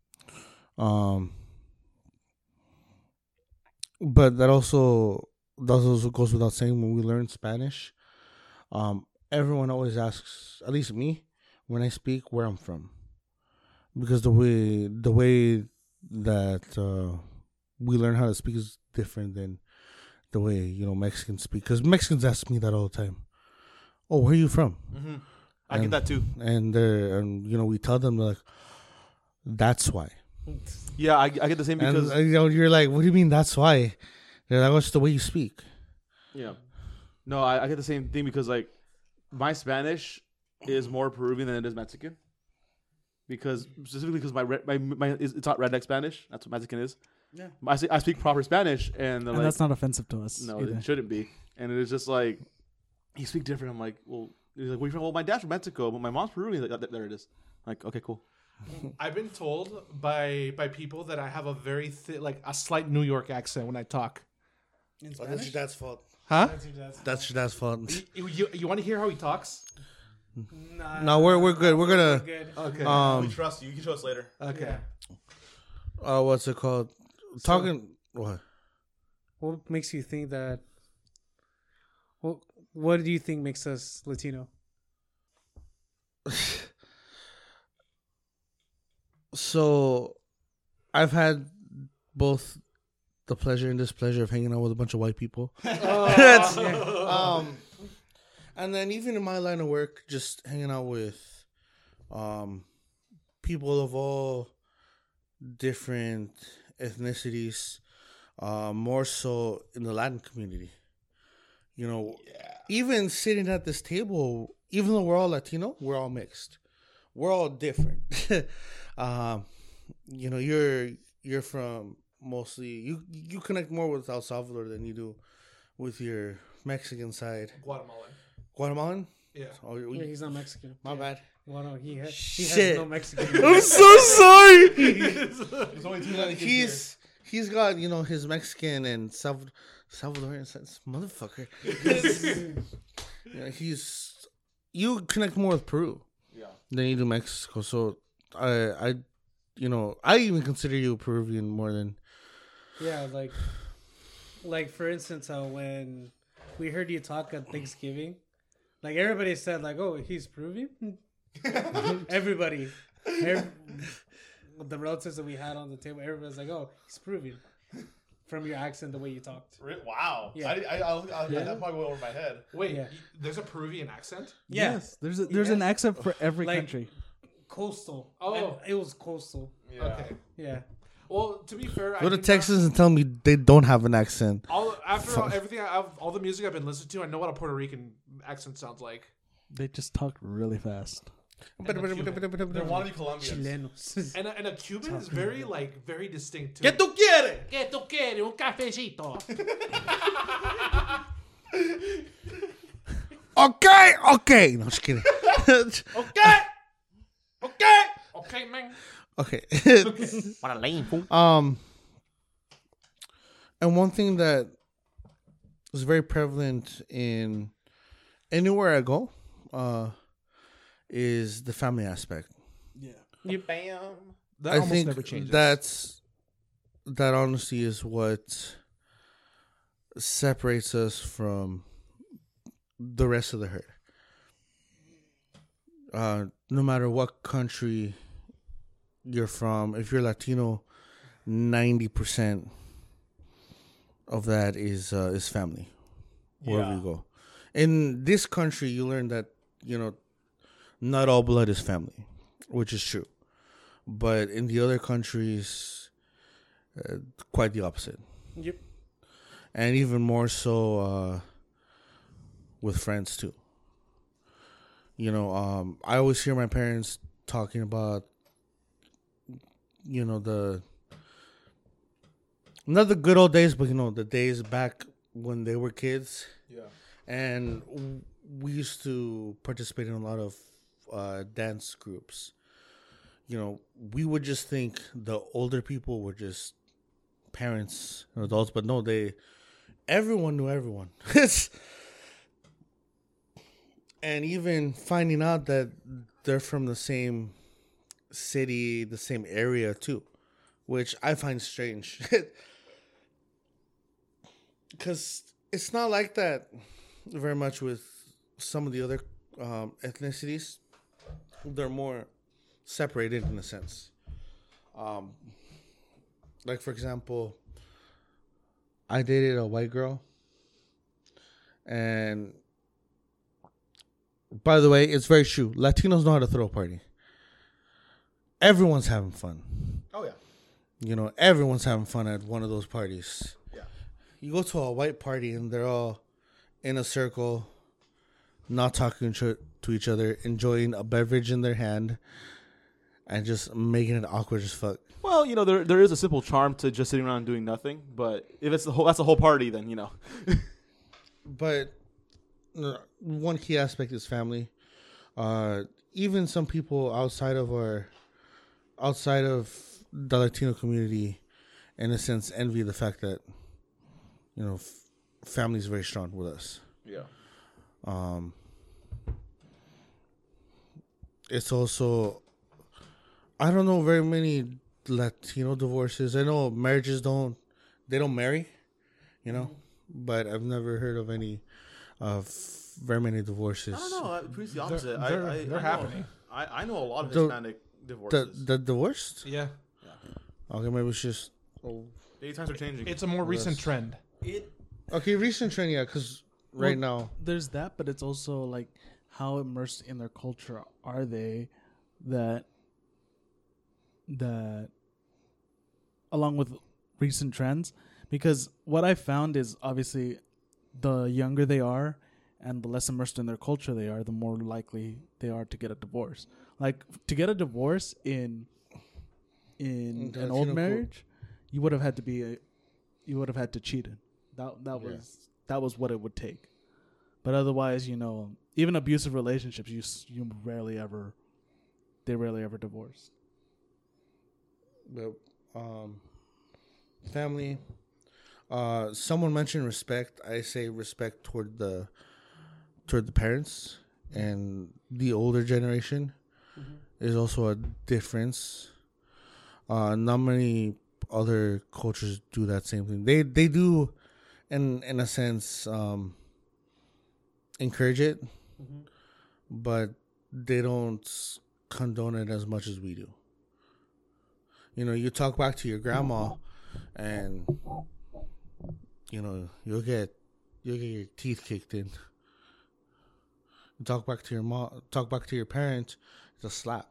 But that also goes without saying. When we learn Spanish, everyone always asks, at least me, when I speak, where I'm from. Because the way that we learn how to speak is different than the way Mexicans speak. Because Mexicans ask me that all the time. Oh, where are you from? Mm-hmm. I get that too. And we tell them, they're like, that's why. Yeah, I get the same because and, you're like, what do you mean that's why? They're like, what's the way you speak? Yeah. No, I get the same thing because like my Spanish is more Peruvian than it is Mexican. Because specifically because it's not redneck Spanish. That's what Mexican is. Yeah. I speak proper Spanish, and like, that's not offensive to us. No, either. it shouldn't be. And it's just like you speak different. I'm like, well, he's like, where you from? Well, my dad's from Mexico, but my mom's Peruvian. Like, there it is. Like, okay, cool. I've been told by people that I have a very a slight New York accent when I talk. In That's your dad's fault. Huh? That's your dad's fault. You want to hear how he talks? No, we're good. We're gonna. Good. Okay. We trust you. You can show us later. Okay. What's it called? Talking what? What makes you think that? What do you think makes us Latino? So, I've had both the pleasure and displeasure of hanging out with a bunch of white people. And then even in my line of work, just hanging out with people of all different ethnicities, more so in the Latin community. You know, even sitting at this table, even though we're all Latino, we're all mixed. We're all different. You know, you're from mostly you connect more with El Salvador than you do with your Mexican side. Guatemalan. Guatemalan? Yeah. Oh, Yeah, he's not Mexican. my bad. Well, no, he has Shit. no Mexican. I'm so sorry. There's only 2 Mexicans He's got, you know, his Mexican and Salvadorian sense, motherfucker. You know, you connect more with Peru here. than you do Mexico. So I you know, I even consider you a Peruvian more than. Yeah, like for instance, when we heard you talk at Thanksgiving, like everybody said, like, "Oh, he's Peruvian." Everybody, the relatives that we had on the table, everybody's like, "Oh, he's Peruvian," from your accent, the way you talked. Wow. Yeah. That probably went over my head. Wait, Yeah. there's a Peruvian accent? Yeah, Yes, there's an accent for every Like- country. coastal. Oh. And it was coastal. Yeah. Okay. Yeah. Well, to be fair, Go to do Texas and tell me they don't have an accent. everything, all the music I've been listening to, I know what a Puerto Rican accent sounds like. They just talk really fast. They want to be Colombians. Chilenos. And a Cuban is very distinct too. ¿Qué tú quieres? ¿Qué tú quieres? Un cafecito. Okay. No, just kidding. Okay. Okay. Okay, man. Okay. What a lame fool. And one thing that is very prevalent in anywhere I go, is the family aspect. Yeah. Bam. That I almost think never changes. that honestly is what separates us from the rest of the herd. No matter what country you're from, if you're Latino, 90% of that is family. Wherever you go. In this country, you learn that, you know, not all blood is family, which is true. But in the other countries, quite the opposite. Yep. And even more so with friends too. You know, I always hear my parents talking about, you know, not the good old days, but, you know, the days back when they were kids. Yeah. And we used to participate in a lot of dance groups. You know, we would just think the older people were just parents and adults, but no, everyone knew everyone. And even finding out that they're from the same city, the same area too, which I find strange. Because it's not like that very much with some of the other ethnicities. They're more separated in a sense. Like, for example, I dated a white girl. And by the way, it's very true. Latinos know how to throw a party. Everyone's having fun. Oh yeah. You know, everyone's having fun at one of those parties. Yeah. You go to a white party and they're all in a circle, not talking to each other, enjoying a beverage in their hand, and just making it awkward as fuck. Well, you know, there is a simple charm to just sitting around and doing nothing. But if it's that's the whole party, then, you know. But one key aspect is family. Even some people outside of the Latino community, in a sense, envy the fact that, you know, family is very strong with us. Yeah. It's also, I don't know very many Latino divorces. I know marriages don't marry, you know, but I've never heard of any very many divorces. I don't know. Pretty the opposite. They're I know- happening. I know a lot of The- Hispanic divorces. The divorced? Yeah. Okay, maybe it's just Maybe times are changing. It's a more recent Yes. trend. okay. Recent trend, yeah, because right now, There's that, but it's also like how immersed in their culture are they that along with recent trends, because what I found is obviously the younger they are and the less immersed in their culture they are, the more likely they are to get a divorce. Like to get a divorce in an old marriage, you would have had to cheat it. That was what it would take. But otherwise, even abusive relationships, they rarely ever divorce. But, family. Someone mentioned respect. I say respect toward the parents and the older generation. Is also a difference. Not many other cultures do that same thing. They do, in a sense, encourage it, but they don't condone it as much as we do. You talk back to your grandma, and you'll get your teeth kicked in. You talk back to your mom, talk back to your parents, it's a slap.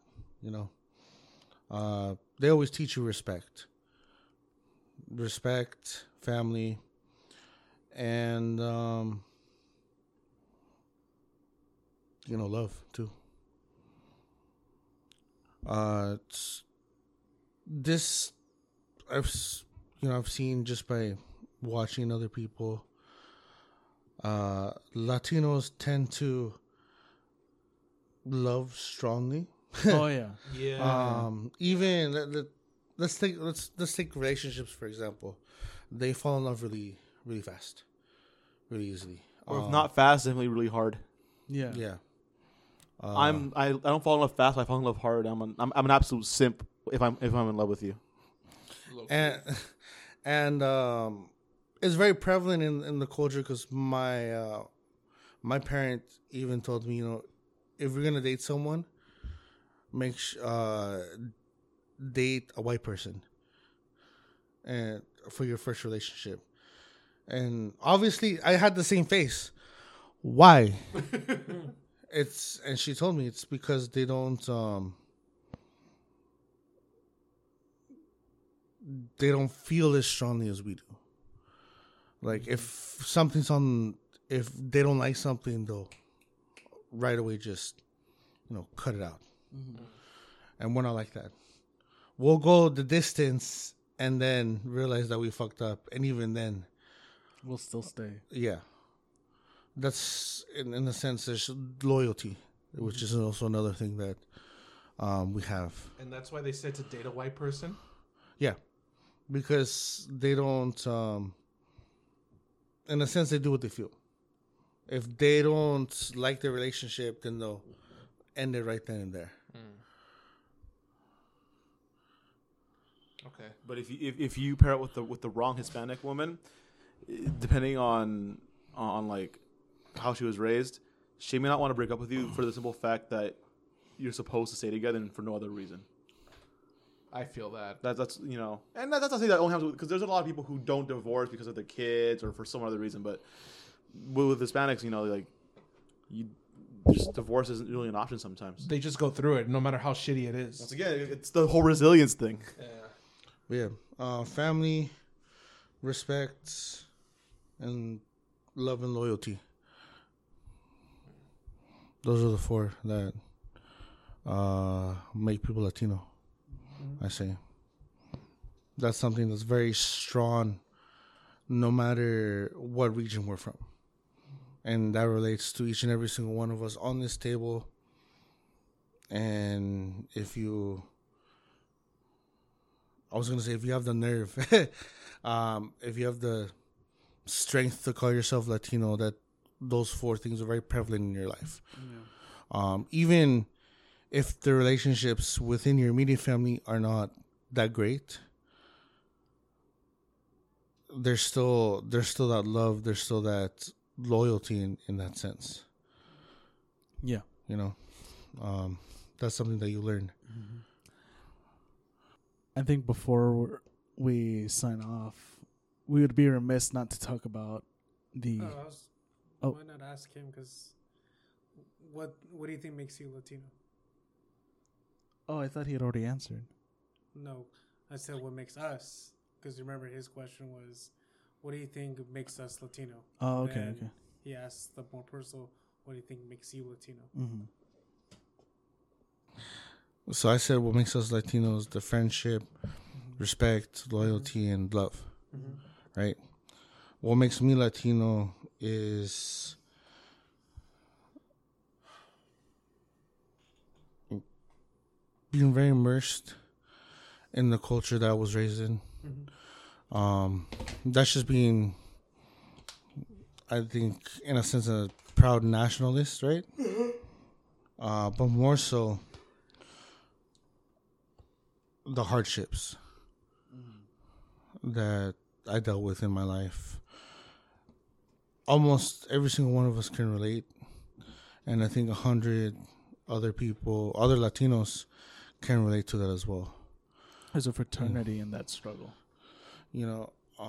They always teach you respect, family, and love too. This I've seen just by watching other people. Latinos tend to love strongly. Oh yeah. Yeah. Even let's take relationships for example. They fall in love really, really fast, really easily. Or if not fast, definitely really hard. Yeah. Yeah. I don't fall in love fast. I fall in love hard. I'm an absolute simp if I'm in love with you. And it's very prevalent in the culture because my parent even told me, if you're gonna date someone, date a white person, and for your first relationship. And obviously, I had the same face. Why? And she told me it's because they don't feel as strongly as we do. Like if they don't like something, they'll right away just cut it out. And we're not like that. We'll go the distance and then realize that we fucked up, and even then We'll still stay. yeah, that's in a sense there's loyalty, which is also another thing that we have. And that's why they said to date a white person. Yeah, because they don't in a sense they do what they feel. If they don't like the relationship, then they'll end it right then and there. Okay. But if you pair it with the wrong Hispanic woman, depending on like how she was raised, she may not want to break up with you for the simple fact that you're supposed to stay together and for no other reason. I feel that. That's and that's not saying that only happens because there's a lot of people who don't divorce because of their kids or for some other reason. But with Hispanics, just divorce isn't really an option sometimes. They just go through it, no matter how shitty it is. Once again, it's the whole resilience thing. Yeah. But yeah, family, respect, and love and loyalty. Those are the four that make people Latino. I say that's something that's very strong, no matter what region we're from, and that relates to each and every single one of us on this table. And if you have the nerve, if you have the strength to call yourself Latino, that those four things are very prevalent in your life. Yeah. Even if the relationships within your immediate family are not that great, there's still that love, there's still that loyalty in that sense. Yeah. That's something that you learn. Mm-hmm. I think before we sign off, we would be remiss not to talk about the... Why not ask him? Because what do you think makes you Latino? Oh, I thought he had already answered. No, I said what makes us, because remember his question was, what do you think makes us Latino? Oh, okay, Then okay. He asked the more personal, what do you think makes you Latino? Mm-hmm. So I said what makes us Latinos: the friendship, respect, loyalty, and love. Right. What makes me Latino is being very immersed in the culture that I was raised in. That's just being, I think, in a sense, a proud nationalist, right? But more so, the hardships that I dealt with in my life. Almost every single one of us can relate, and I think 100 other people, other Latinos, can relate to that as well. There's a fraternity in that struggle. You know,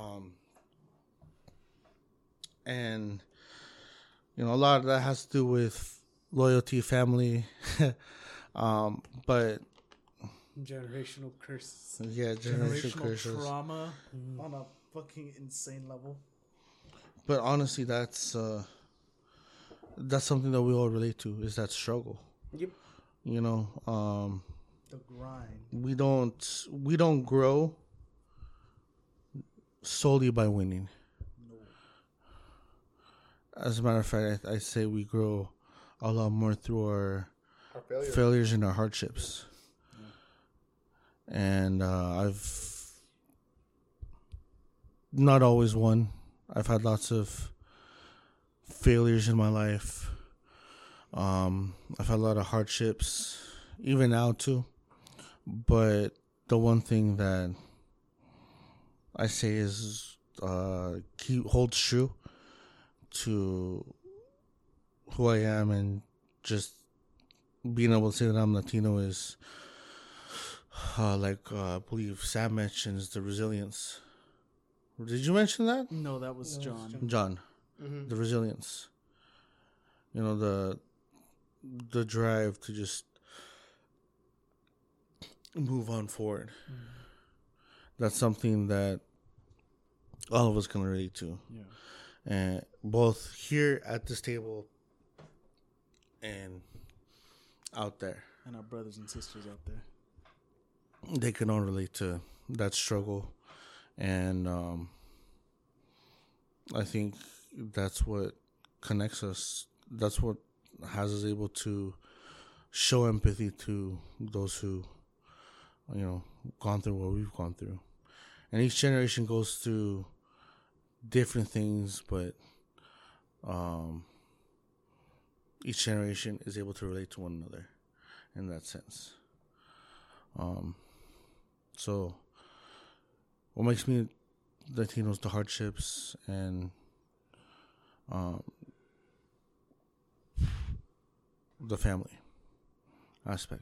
and you know, a lot of that has to do with loyalty, family, but Generational curses. yeah, generational curses. trauma on a fucking insane level. But honestly, that's something that we all relate to, is that struggle. Yep. You know, The grind. we don't grow solely by winning. As a matter of fact, I say we grow a lot more through our failures and our hardships. And I've not always won. I've had lots of failures in my life. I've had a lot of hardships, even now too. But the one thing that I say is holds true to who I am, and just being able to say that I'm Latino is I believe Sam mentions the resilience. Did you mention that? No, that was John. John, the resilience. You know, the drive to just move on forward. That's something that all of us can relate to. Yeah. And both here at this table and out there. And our brothers and sisters out there. They can all relate to that struggle. And I think that's what connects us. That's what has us able to show empathy to those who, you know, gone through what we've gone through. And each generation goes through different things, but each generation is able to relate to one another in that sense. So what makes me Latinos, the hardships and the family aspect.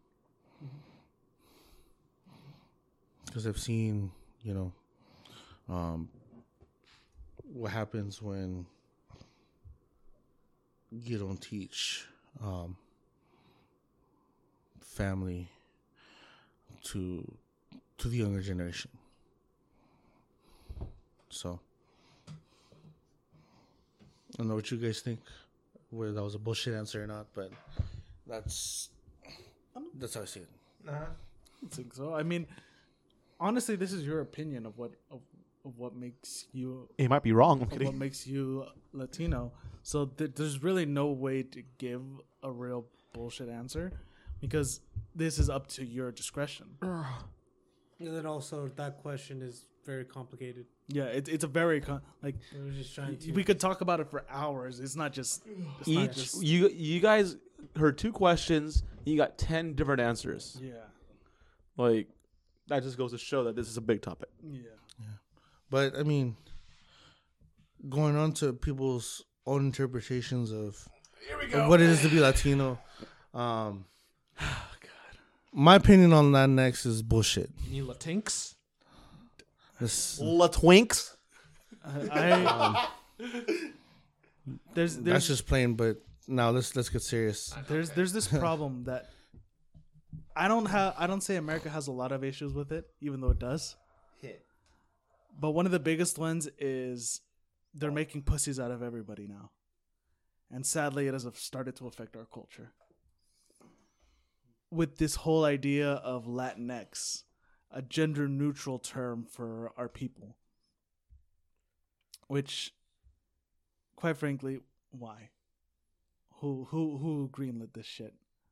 Because I've seen, you know, what happens when you don't teach family to the younger generation. So I don't know what you guys think, whether that was a bullshit answer or not, but that's how I see it. I think so. I mean, honestly, this is your opinion of what makes you He might be wrong. I'm of what kidding. makes you Latino. So there's really no way to give a real bullshit answer because this is up to your discretion. And then also that question is very complicated. Yeah, it's a very like We're just trying to. we could talk about it for hours. It's not just You guys heard two questions. And you got 10 different answers. yeah. Like that just goes to show that this is a big topic. Yeah. But I mean, going on to people's own interpretations of what it is to be Latino. My opinion on Latinx is bullshit. You Latinx? This, Latwinks. There's that's just plain. But now let's get serious. there's this problem that I don't say America has a lot of issues with it, even though it does. But one of the biggest ones is they're making pussies out of everybody now. And sadly, it has started to affect our culture. With this whole idea of Latinx, a gender neutral term for our people. Which, quite frankly, why? Who greenlit this shit?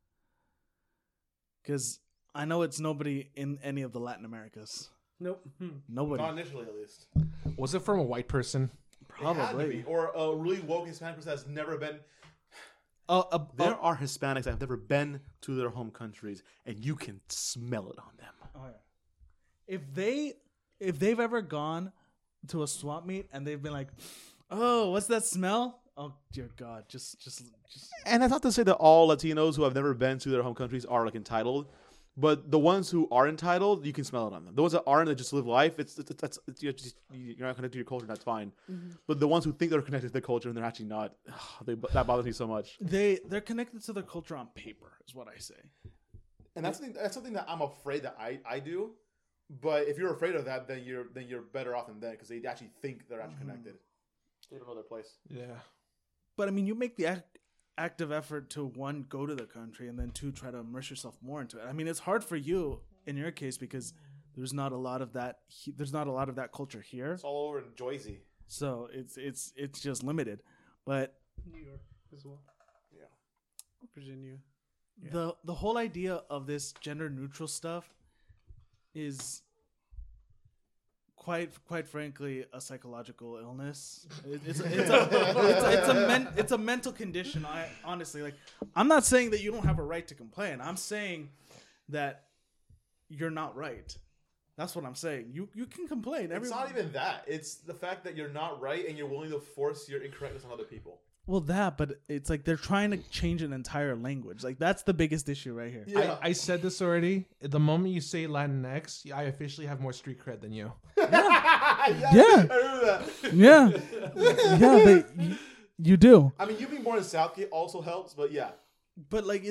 Because I know it's nobody in any of the Latin Americas. Nope. Nobody. Not initially, at least. Was it from a white person? It had to Probably. be. Or a really woke Hispanic person that's never been. There are Hispanics that have never been to their home countries, and you can smell it on them. Oh, yeah. If they've ever gone to a swap meet and they've been like, "Oh, what's that smell?" Oh dear God, just. And that's not to say that all Latinos who have never been to their home countries are like entitled, but the ones who are entitled, you can smell it on them. The ones that aren't, that just live life, you're not connected to your culture, that's fine. But the ones who think they're connected to their culture and they're actually not, that bothers me so much. They're connected to their culture on paper, is what I say. And that's something that I'm afraid that I do. But if you're afraid of that, then you're better off than that because they actually think they're actually connected. They don't know their place. Yeah. But I mean, you make the active effort to, one, go to the country, and then two, try to immerse yourself more into it. I mean, it's hard for you in your case because there's not a lot of that. There's not a lot of that culture here, It's all over in Jersey. so it's just limited. But New York as well. Yeah. Virginia. the whole idea of this gender neutral stuff is quite frankly a psychological illness. It's a mental condition. I honestly, like, I'm not saying that you don't have a right to complain. I'm saying that you're not right. That's what I'm saying. You can complain. It's not even that. It's the fact that you're not right and you're willing to force your incorrectness on other people. Well, but it's like they're trying to change an entire language. Like, that's the biggest issue right here. Yeah. I said this already. The moment you say Latinx, I officially have more street cred than you. Yeah. I remember that. Yeah, you do. I mean, you being born in Southgate also helps, but yeah. But like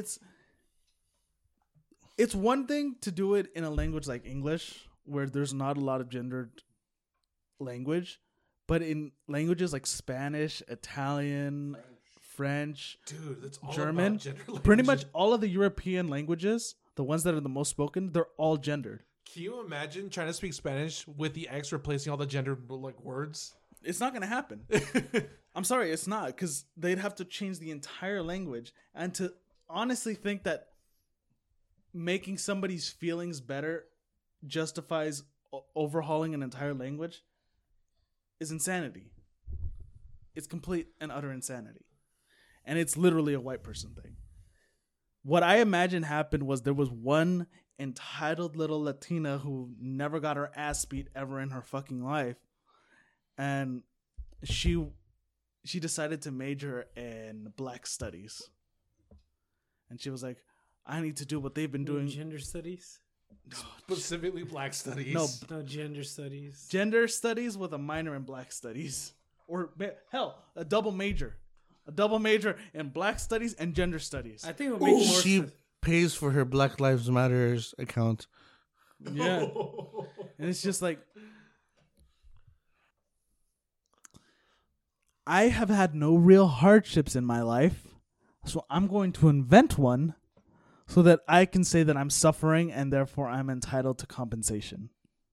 it's one thing to do it in a language like English where there's not a lot of gendered language, but in languages like Spanish, Italian, French, Dude, that's all German, about gender pretty language. much all of the European languages, the ones that are the most spoken, they're all gendered. Can you imagine trying to speak Spanish with the X replacing all the gender like words? It's not going to happen. I'm sorry, it's not, because they'd have to change the entire language. And to honestly think that making somebody's feelings better justifies overhauling an entire language is insanity. It's complete and utter insanity. And it's literally a white person thing. What I imagine happened was there was one entitled little Latina who never got her ass beat ever in her fucking life. And she decided to major in Black Studies. And she was like, I need to do what they've been doing. Gender studies. Specifically Black Studies. No, No, gender studies. gender studies with a minor in Black Studies. Or, hell, a double major. A double major in Black Studies and Gender Studies. I think it would make more She sense. pays for her Black Lives Matters account. Yeah. And it's just like, I have had no real hardships in my life, so I'm going to invent one so that I can say that I'm suffering and therefore I'm entitled to compensation.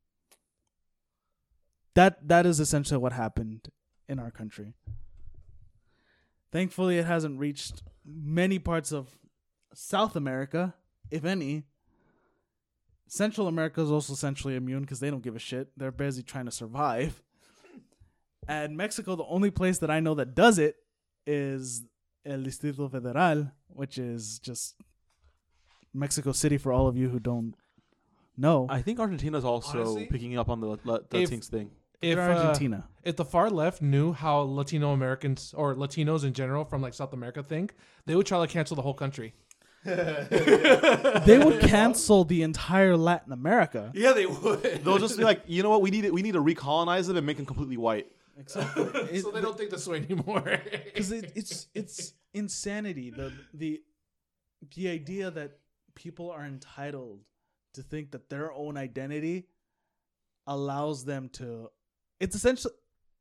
That is essentially what happened in our country. Thankfully, it hasn't reached many parts of South America, if any. Central America is also essentially immune because they don't give a shit. They're busy trying to survive. And Mexico, the only place that I know that does it is El Distrito Federal, which is just Mexico City for all of you who don't know. I think Argentina's also Honestly, picking up on the Latinx thing. If They're Argentina. If the far left knew how Latino Americans or Latinos in general from like South America think, they would try to cancel the whole country. They would cancel the entire Latin America. Yeah, they would. They'll just be like, you know what? We need to recolonize them and make them completely white. Exactly. So they don't think this way anymore. Because it's insanity. The idea that people are entitled to think that their own identity allows them to. It's essentially.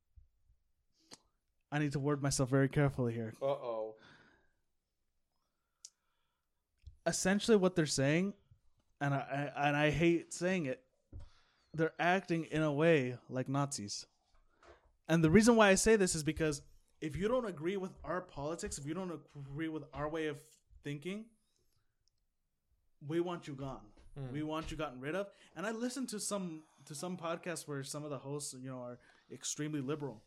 I need to word myself very carefully here. Uh-oh. Essentially, what they're saying, and I hate saying it, they're acting in a way like Nazis. And the reason why I say this is because if you don't agree with our politics, if you don't agree with our way of thinking, we want you gone. We want you gotten rid of. And I listened to some podcasts where some of the hosts, are extremely liberal.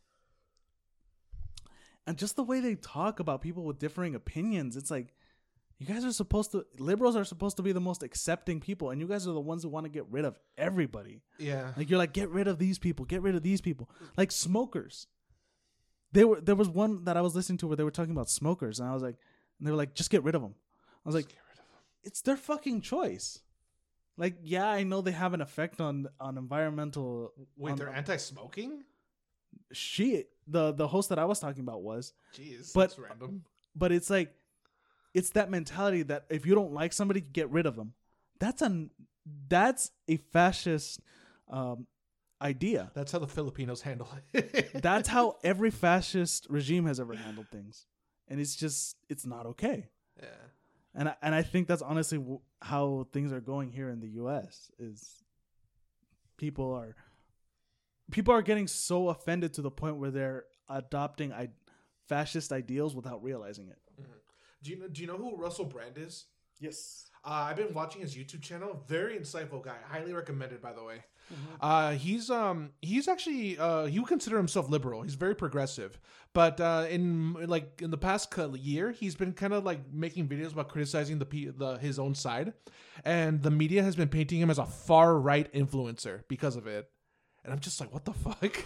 And just the way they talk about people with differing opinions, it's like, you guys are liberals are supposed to be the most accepting people, and you guys are the ones who want to get rid of everybody. Yeah. Like, you're like, get rid of these people, get rid of these people. Like smokers. There was one that I was listening to where they were talking about smokers, and they were like, just get rid of them. I was like, it's their fucking choice. Like, yeah, I know they have an effect on environmental. Wait, they're anti-smoking? The host that I was talking about was. Jeez, but that's random. But it's like, it's that mentality that if you don't like somebody, get rid of them. That's a fascist idea. That's how the Filipinos handle it. That's how every fascist regime has ever handled things, and it's not okay. Yeah. And I think that's honestly how things are going here in the U.S. is people are getting so offended to the point where they're adopting fascist ideals without realizing it. Mm-hmm. Do you know who Russell Brand is? Yes. I've been watching his YouTube channel. Very insightful guy. Highly recommended, by the way. Mm-hmm. He's actually he would consider himself liberal. He's very progressive, but in the past year, he's been kind of like making videos about criticizing his own side, and the media has been painting him as a far right influencer because of it. And I'm just like, what the fuck?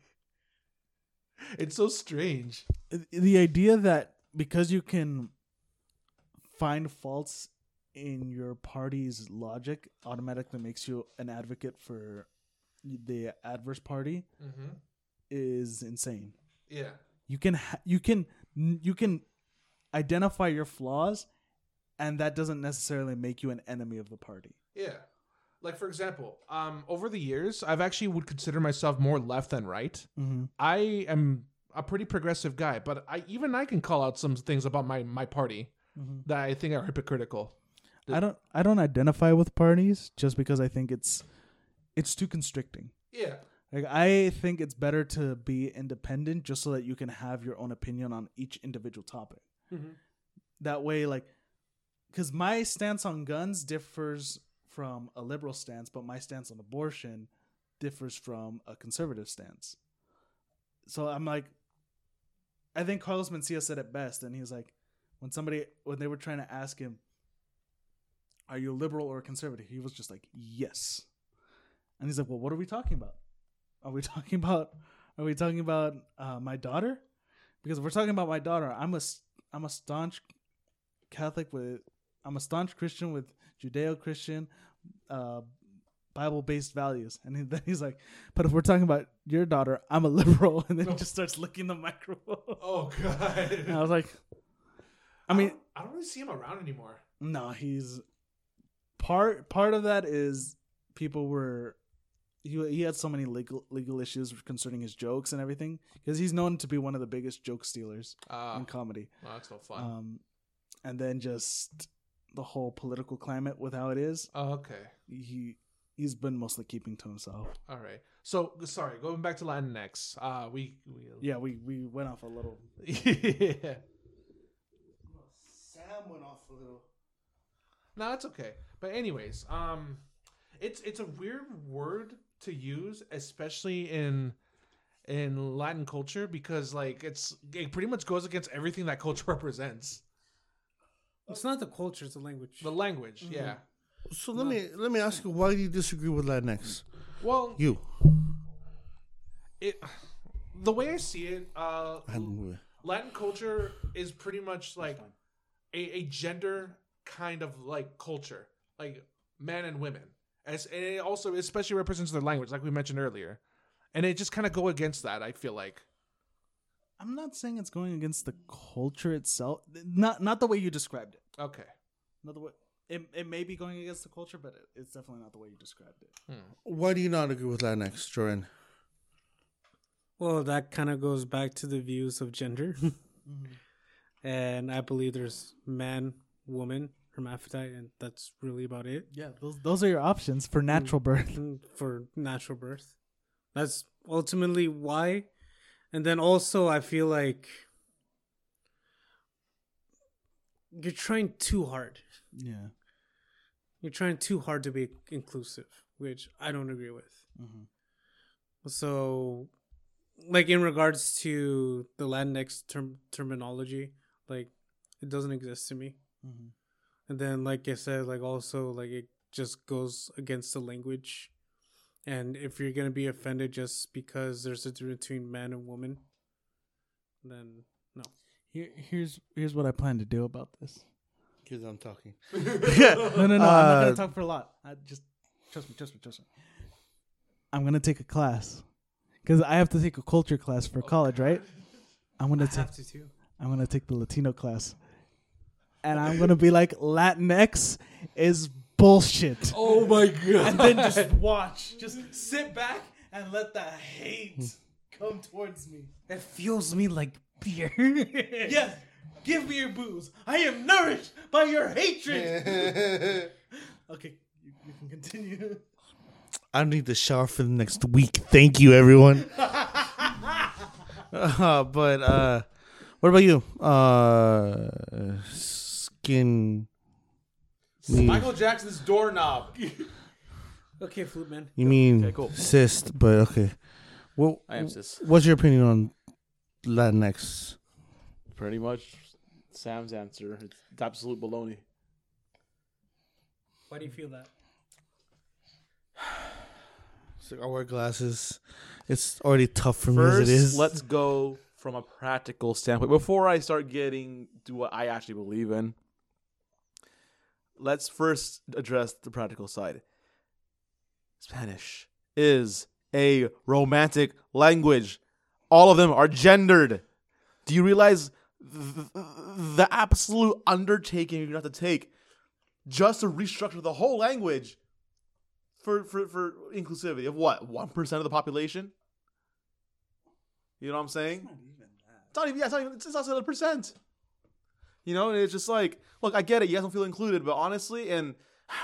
It's so strange. The idea that because you can find faults in your party's logic automatically makes you an advocate for the adverse party is insane. Yeah. You can identify your flaws, and that doesn't necessarily make you an enemy of the party. Yeah. Like, for example, over the years, I've actually would consider myself more left than right. Mm-hmm. I am a pretty progressive guy, but I can call out some things about my party that I think are hypocritical. I don't identify with parties just because I think it's too constricting. Yeah. Like, I think it's better to be independent just so that you can have your own opinion on each individual topic. Mm-hmm. That way, like, because my stance on guns differs from a liberal stance, but my stance on abortion differs from a conservative stance. So I'm like, I think Carlos Mencia said it best, and he's like, when they were trying to ask him, are you a liberal or a conservative? He was just like, yes. And he's like, well, what are we talking about? Are we talking about my daughter? Because if we're talking about my daughter, I'm a staunch Catholic I'm a staunch Christian with Judeo-Christian Bible-based values. And then he's like, but if we're talking about your daughter, I'm a liberal. And then he just starts licking the microphone. Oh, God. And I was like, I mean, I don't really see him around anymore. no, he's part of that is people were he had so many legal issues concerning his jokes and everything, because he's known to be one of the biggest joke stealers in comedy. Well, that's no fun. And then just the whole political climate with how it is, Oh, okay. he's been mostly keeping to himself. All right. So, sorry, going back to Latinx. We went off a little. Yeah. Sam went off a little. No, that's okay. But anyways, it's a weird word to use, especially in Latin culture, because like it pretty much goes against everything that culture represents. It's not the culture; it's the language. The language, yeah. So let me ask you, why do you disagree with Latinx? Well, You. the way I see it, I'm- Latin culture is pretty much like a gender kind of like culture, like men and women. And it also especially represents their language, like we mentioned earlier. And it just kind of go against that, I feel like. I'm not saying it's going against the culture itself. Not the way you described it. Okay. Not the way. it may be going against the culture, but it's definitely not the way you described it. Why do you not agree with Latinx, Jordan? Well, that kind of goes back to the views of gender. And I believe there's man, woman, hermaphrodite, and that's really about it. Yeah, those are your options for natural birth. For natural birth. That's ultimately why. And then also, I feel like you're trying too hard. Yeah. You're trying too hard to be inclusive, which I don't agree with. So, like in regards to the Latinx terminology, like it doesn't exist to me. And then, like I said, like also like it just goes against the language. And if you're gonna be offended just because there's a difference between man and woman, then no. Here's what I plan to do about this. Because I'm talking. No. I'm not gonna talk for a lot. I just trust me. I'm gonna take a class because I have to take a culture class for college, right? I'm gonna take the Latino class, and I'm gonna be like, Latinx is bullshit. Oh my god! And then just watch, just sit back and let the hate come towards me. It fuels me like beer. Yes, give me your booze. I am nourished by your hatred. Okay, you can continue. I need the shower for the next week. Thank you, everyone. But what about you? Skin. Michael Jackson's doorknob. Okay, Flute Man. You mean Okay, cool. cyst, but okay. Well, I am cis. what's your opinion on Latinx? Pretty much Sam's answer. It's absolute baloney. Why do you feel that? So I wear glasses. It's already tough for me First, as it is. let's go from a practical standpoint. Before I start getting to what I actually believe in, let's first address the practical side. Spanish is a romantic language. All of them are gendered. Do you realize the absolute undertaking you're going to have to take just to restructure the whole language for inclusivity of what? 1% of the population? You know what I'm saying? It's not even, it's not even a percent. You know, and it's just like, look, I get it. You guys don't feel included, but honestly, and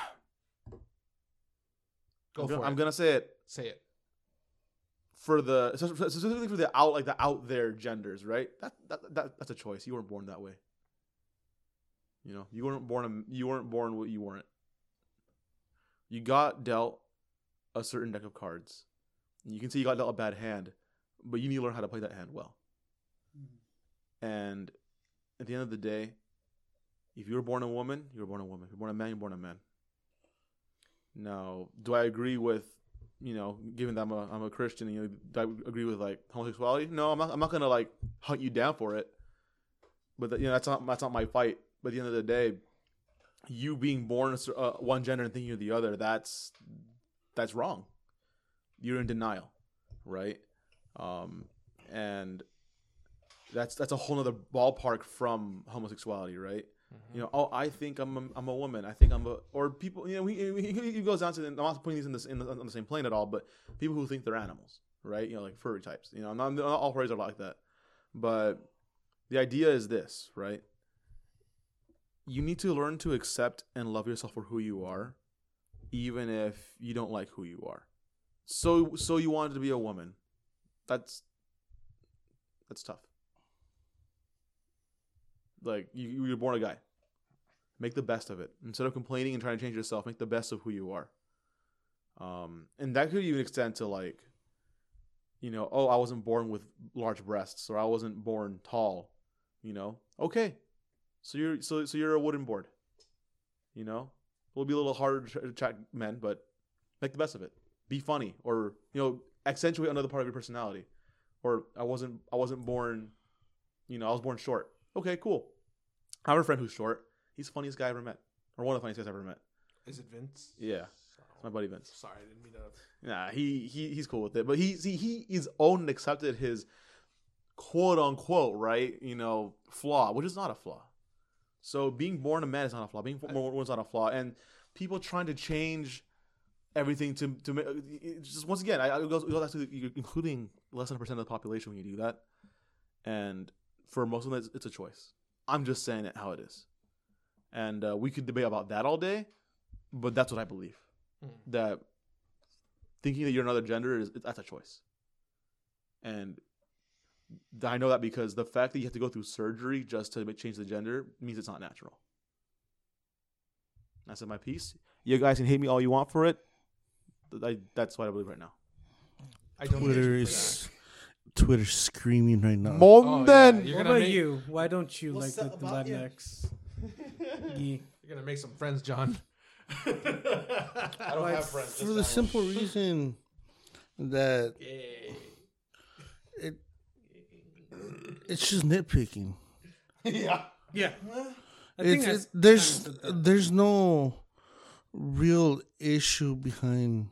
I'm gonna say it. Say it. For the specifically for the out there genders, right? That's a choice. You weren't born that way. You know, you weren't born what you weren't. You got dealt a certain deck of cards. You can see you got dealt a bad hand, but you need to learn how to play that hand well. And at the end of the day, if you were born a woman, you were born a woman. If you're born a man, you're born a man. Now, do I agree with, you know, given that I'm a Christian, you know, do I agree with like homosexuality? No, I'm not gonna like hunt you down for it. But you know, that's not my fight. But at the end of the day, you being born one gender and thinking you're the other, that's wrong. You're in denial, right? And that's a whole other ballpark from homosexuality, right? You know, oh, I think I'm a woman. I think or people. You know, he goes down to. I'm not putting these on the same plane at all, but people who think they're animals, right? You know, like furry types. You know, not all furries are like that, but the idea is this, right? You need to learn to accept and love yourself for who you are, even if you don't like who you are. So you wanted to be a woman. That's tough. Like, you're born a guy. Make the best of it. Instead of complaining and trying to change yourself, make the best of who you are. And that could even extend to, like, you know, oh, I wasn't born with large breasts, or I wasn't born tall. You know, okay, so you're a wooden board. You know, it'll be a little harder to attract men, but make the best of it. Be funny, or you know, accentuate another part of your personality. Or I wasn't born, you know, I was born short. Okay, cool. I have a friend who's short. He's the funniest guy I ever met, or one of the funniest guys I ever met. Is it Vince? Yeah, it's my buddy Vince. Sorry, I didn't mean to. Nah, he's cool with it, but he's owned and accepted his quote unquote, right, you know, flaw, which is not a flaw. So being born a man is not a flaw. Being born a woman is not a flaw. And people trying to change everything to make just once again, it goes back to you're including less than 1% of the population when you do that. And for most of them, it's a choice. I'm just saying it how it is. And we could debate about that all day, but that's what I believe. That thinking that you're another gender that's a choice. And I know that because the fact that you have to go through surgery just to change the gender means it's not natural. I said my piece. You guys can hate me all you want for it. That's what I believe right now. I don't Twitter's screaming right now. Monden. What about you? Why don't you like the Latinx? You're gonna make some friends, John. I don't have friends. For the simple reason that it's just nitpicking. Yeah. Yeah. I think There's no real issue behind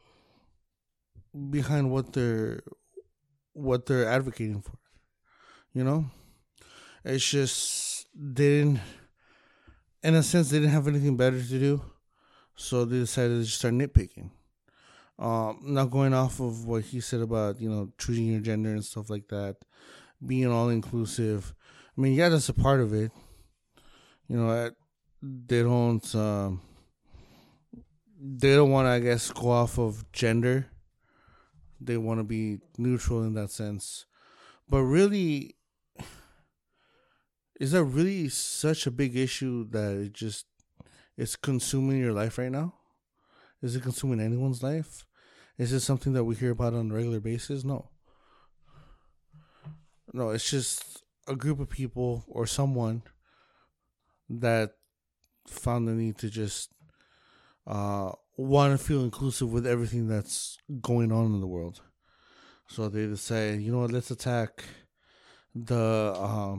what they're advocating for. You know? It's just in a sense they didn't have anything better to do. So they decided to just start nitpicking. Now going off of what he said about, choosing your gender and stuff like that, being all inclusive. I mean, yeah, that's a part of it. They don't want to, I guess, go off of gender. They want to be neutral in that sense. But really, is that really such a big issue that it's consuming your life right now? Is it consuming anyone's life? Is it something that we hear about on a regular basis? No. No, it's just a group of people or someone that found the need to just want to feel inclusive with everything that's going on in the world. So they decide, you know what, let's attack the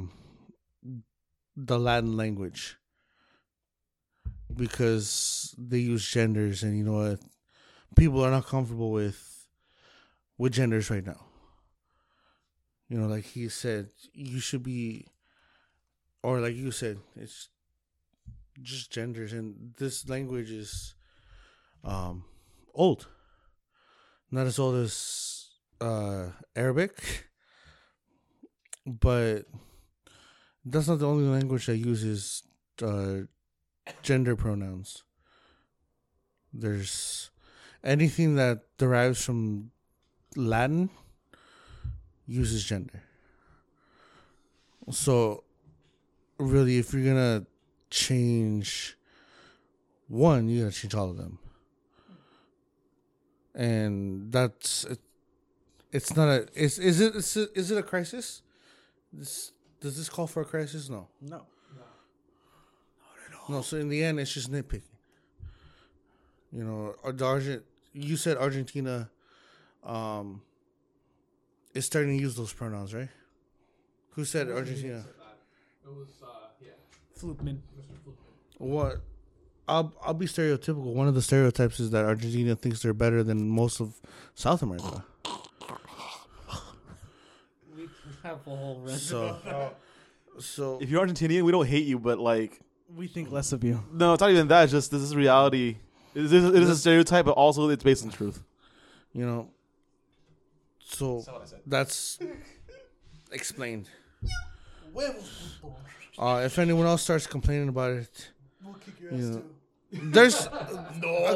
Latin language because they use genders, and you know what, people are not comfortable with genders right now. Like he said, you should be, or like you said, it's just genders, and this language is old. Not as old as Arabic, but that's not the only language that uses gender pronouns. There's anything that derives from Latin uses gender. So really, if you're gonna change one, you gotta change all of them. And that's it's not a is it a crisis? Does this call for a crisis? No. No. No, so in the end it's just nitpicking. You said Argentina is starting to use those pronouns, right? Who said Argentina? It was Flukman. What? I'll be stereotypical. One of the stereotypes is that Argentina thinks they're better than most of South America. We have a whole rest. So If you're Argentinian, we don't hate you, but like, We think less of you. no, it's not even that. It's just this is reality. It is a stereotype, but also it's based on truth. So that's explained. If anyone else starts complaining about it, We'll kick your ass too. there's a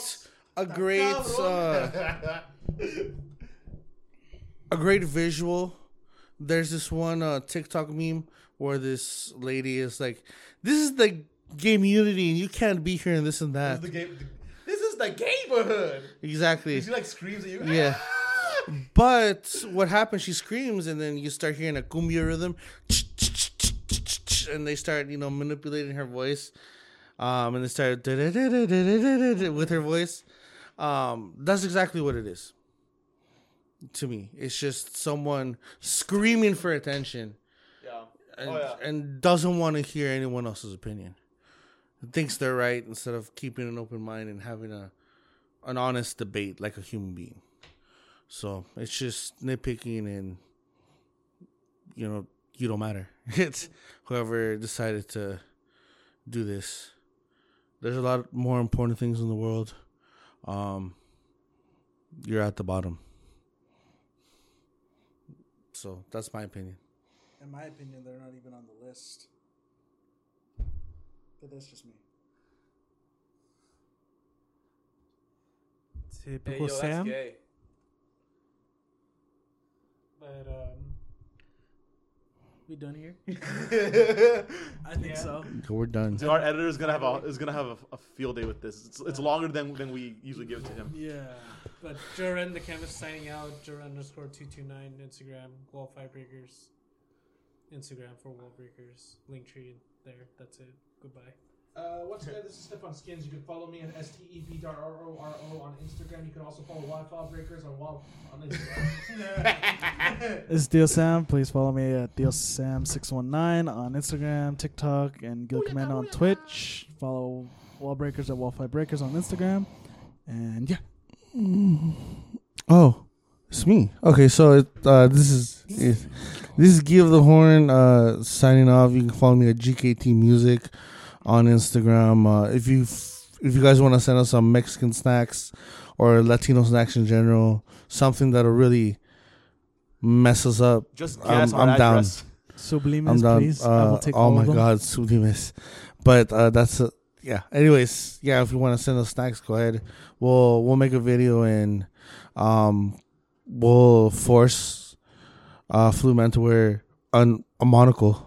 great visual. There's this one TikTok meme where this lady is like, "This is the gay community, and you can't be here and this and that." This is the neighborhood. Exactly. She like screams at you. Yeah. But what happens? She screams, and then you start hearing a cumbia rhythm, and they start, manipulating her voice, and they start with her voice. That's exactly what it is. To me, it's just someone screaming for attention, and doesn't want to hear anyone else's opinion. Thinks they're right instead of keeping an open mind and having an honest debate like a human being. So it's just nitpicking, and you don't matter. It's whoever decided to do this. There's a lot more important things in the world. You're at the bottom. So that's my opinion. In my opinion, they're not even on the list. But that's just me. Typical Sam. But we done here? I think so. We're done. So our editor is gonna have a field day with this. It's longer than we usually give it to him. Yeah. But Joran the Canvas signing out. Joran_229 Instagram. Wall Breakers. Instagram for Wall Breakers. Linktree there. That's it. Goodbye. Once again, this is Stefan Skins. You can follow me at STEB.RORO on Instagram. You can also follow Wi-Fi Breakers on Instagram. It's Deal Sam. Please follow me at DealSam619 on Instagram, TikTok, and Gil Command on Twitch. Follow Wall Breakers at Wall Breakers on Instagram. And yeah. Oh, it's me. Okay, so this is Give the Horn signing off. You can follow me at GKT Music on Instagram. If you guys want to send us some Mexican snacks or Latino snacks in general, something that'll really mess us up, Just guess I'm down. Sublimes, I'm down. please. I will take oh all my of them. God, Sublimes. But that's yeah. Anyways, yeah. If you want to send us snacks, go ahead. We'll make a video and we'll force Flu Man to wear a monocle.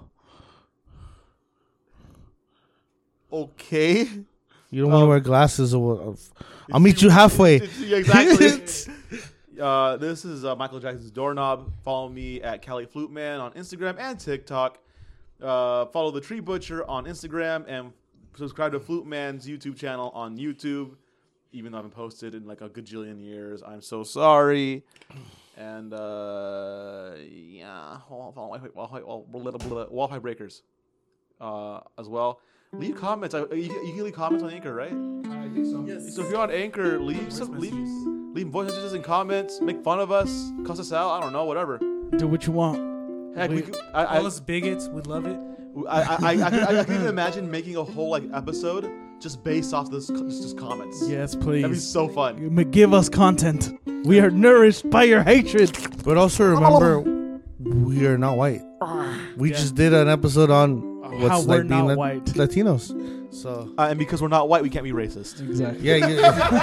Okay. You don't want to wear glasses, or I'll meet you halfway. Yeah, exactly. This is Michael Jackson's Doorknob. Follow me at Cali Flute Man on Instagram and TikTok. Follow the Tree Butcher on Instagram and subscribe to Flute Man's YouTube channel on YouTube. Even though I haven't posted in like a gajillion years, I'm so sorry. And yeah, follow Walleye Breakers as well. Leave comments. You can leave comments on Anchor, right? I think so. Yes. So if you're on Anchor, leave voice messages and comments. Make fun of us, cuss us out. I don't know, whatever. Do what you want. Heck, All us bigots would love it. I can even imagine making a whole like episode just based off this just comments. Yes, That'd be please. so fun. Give us content. We are nourished by your hatred. But also remember, we are not white. We just did an episode on How what's we're like being not white. Latinos. So And because we're not white, we can't be racist. Exactly. yeah,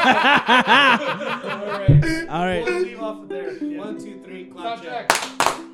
All right. All right. We'll leave off of there. 1, 2, 3, clap Clap jack. jack.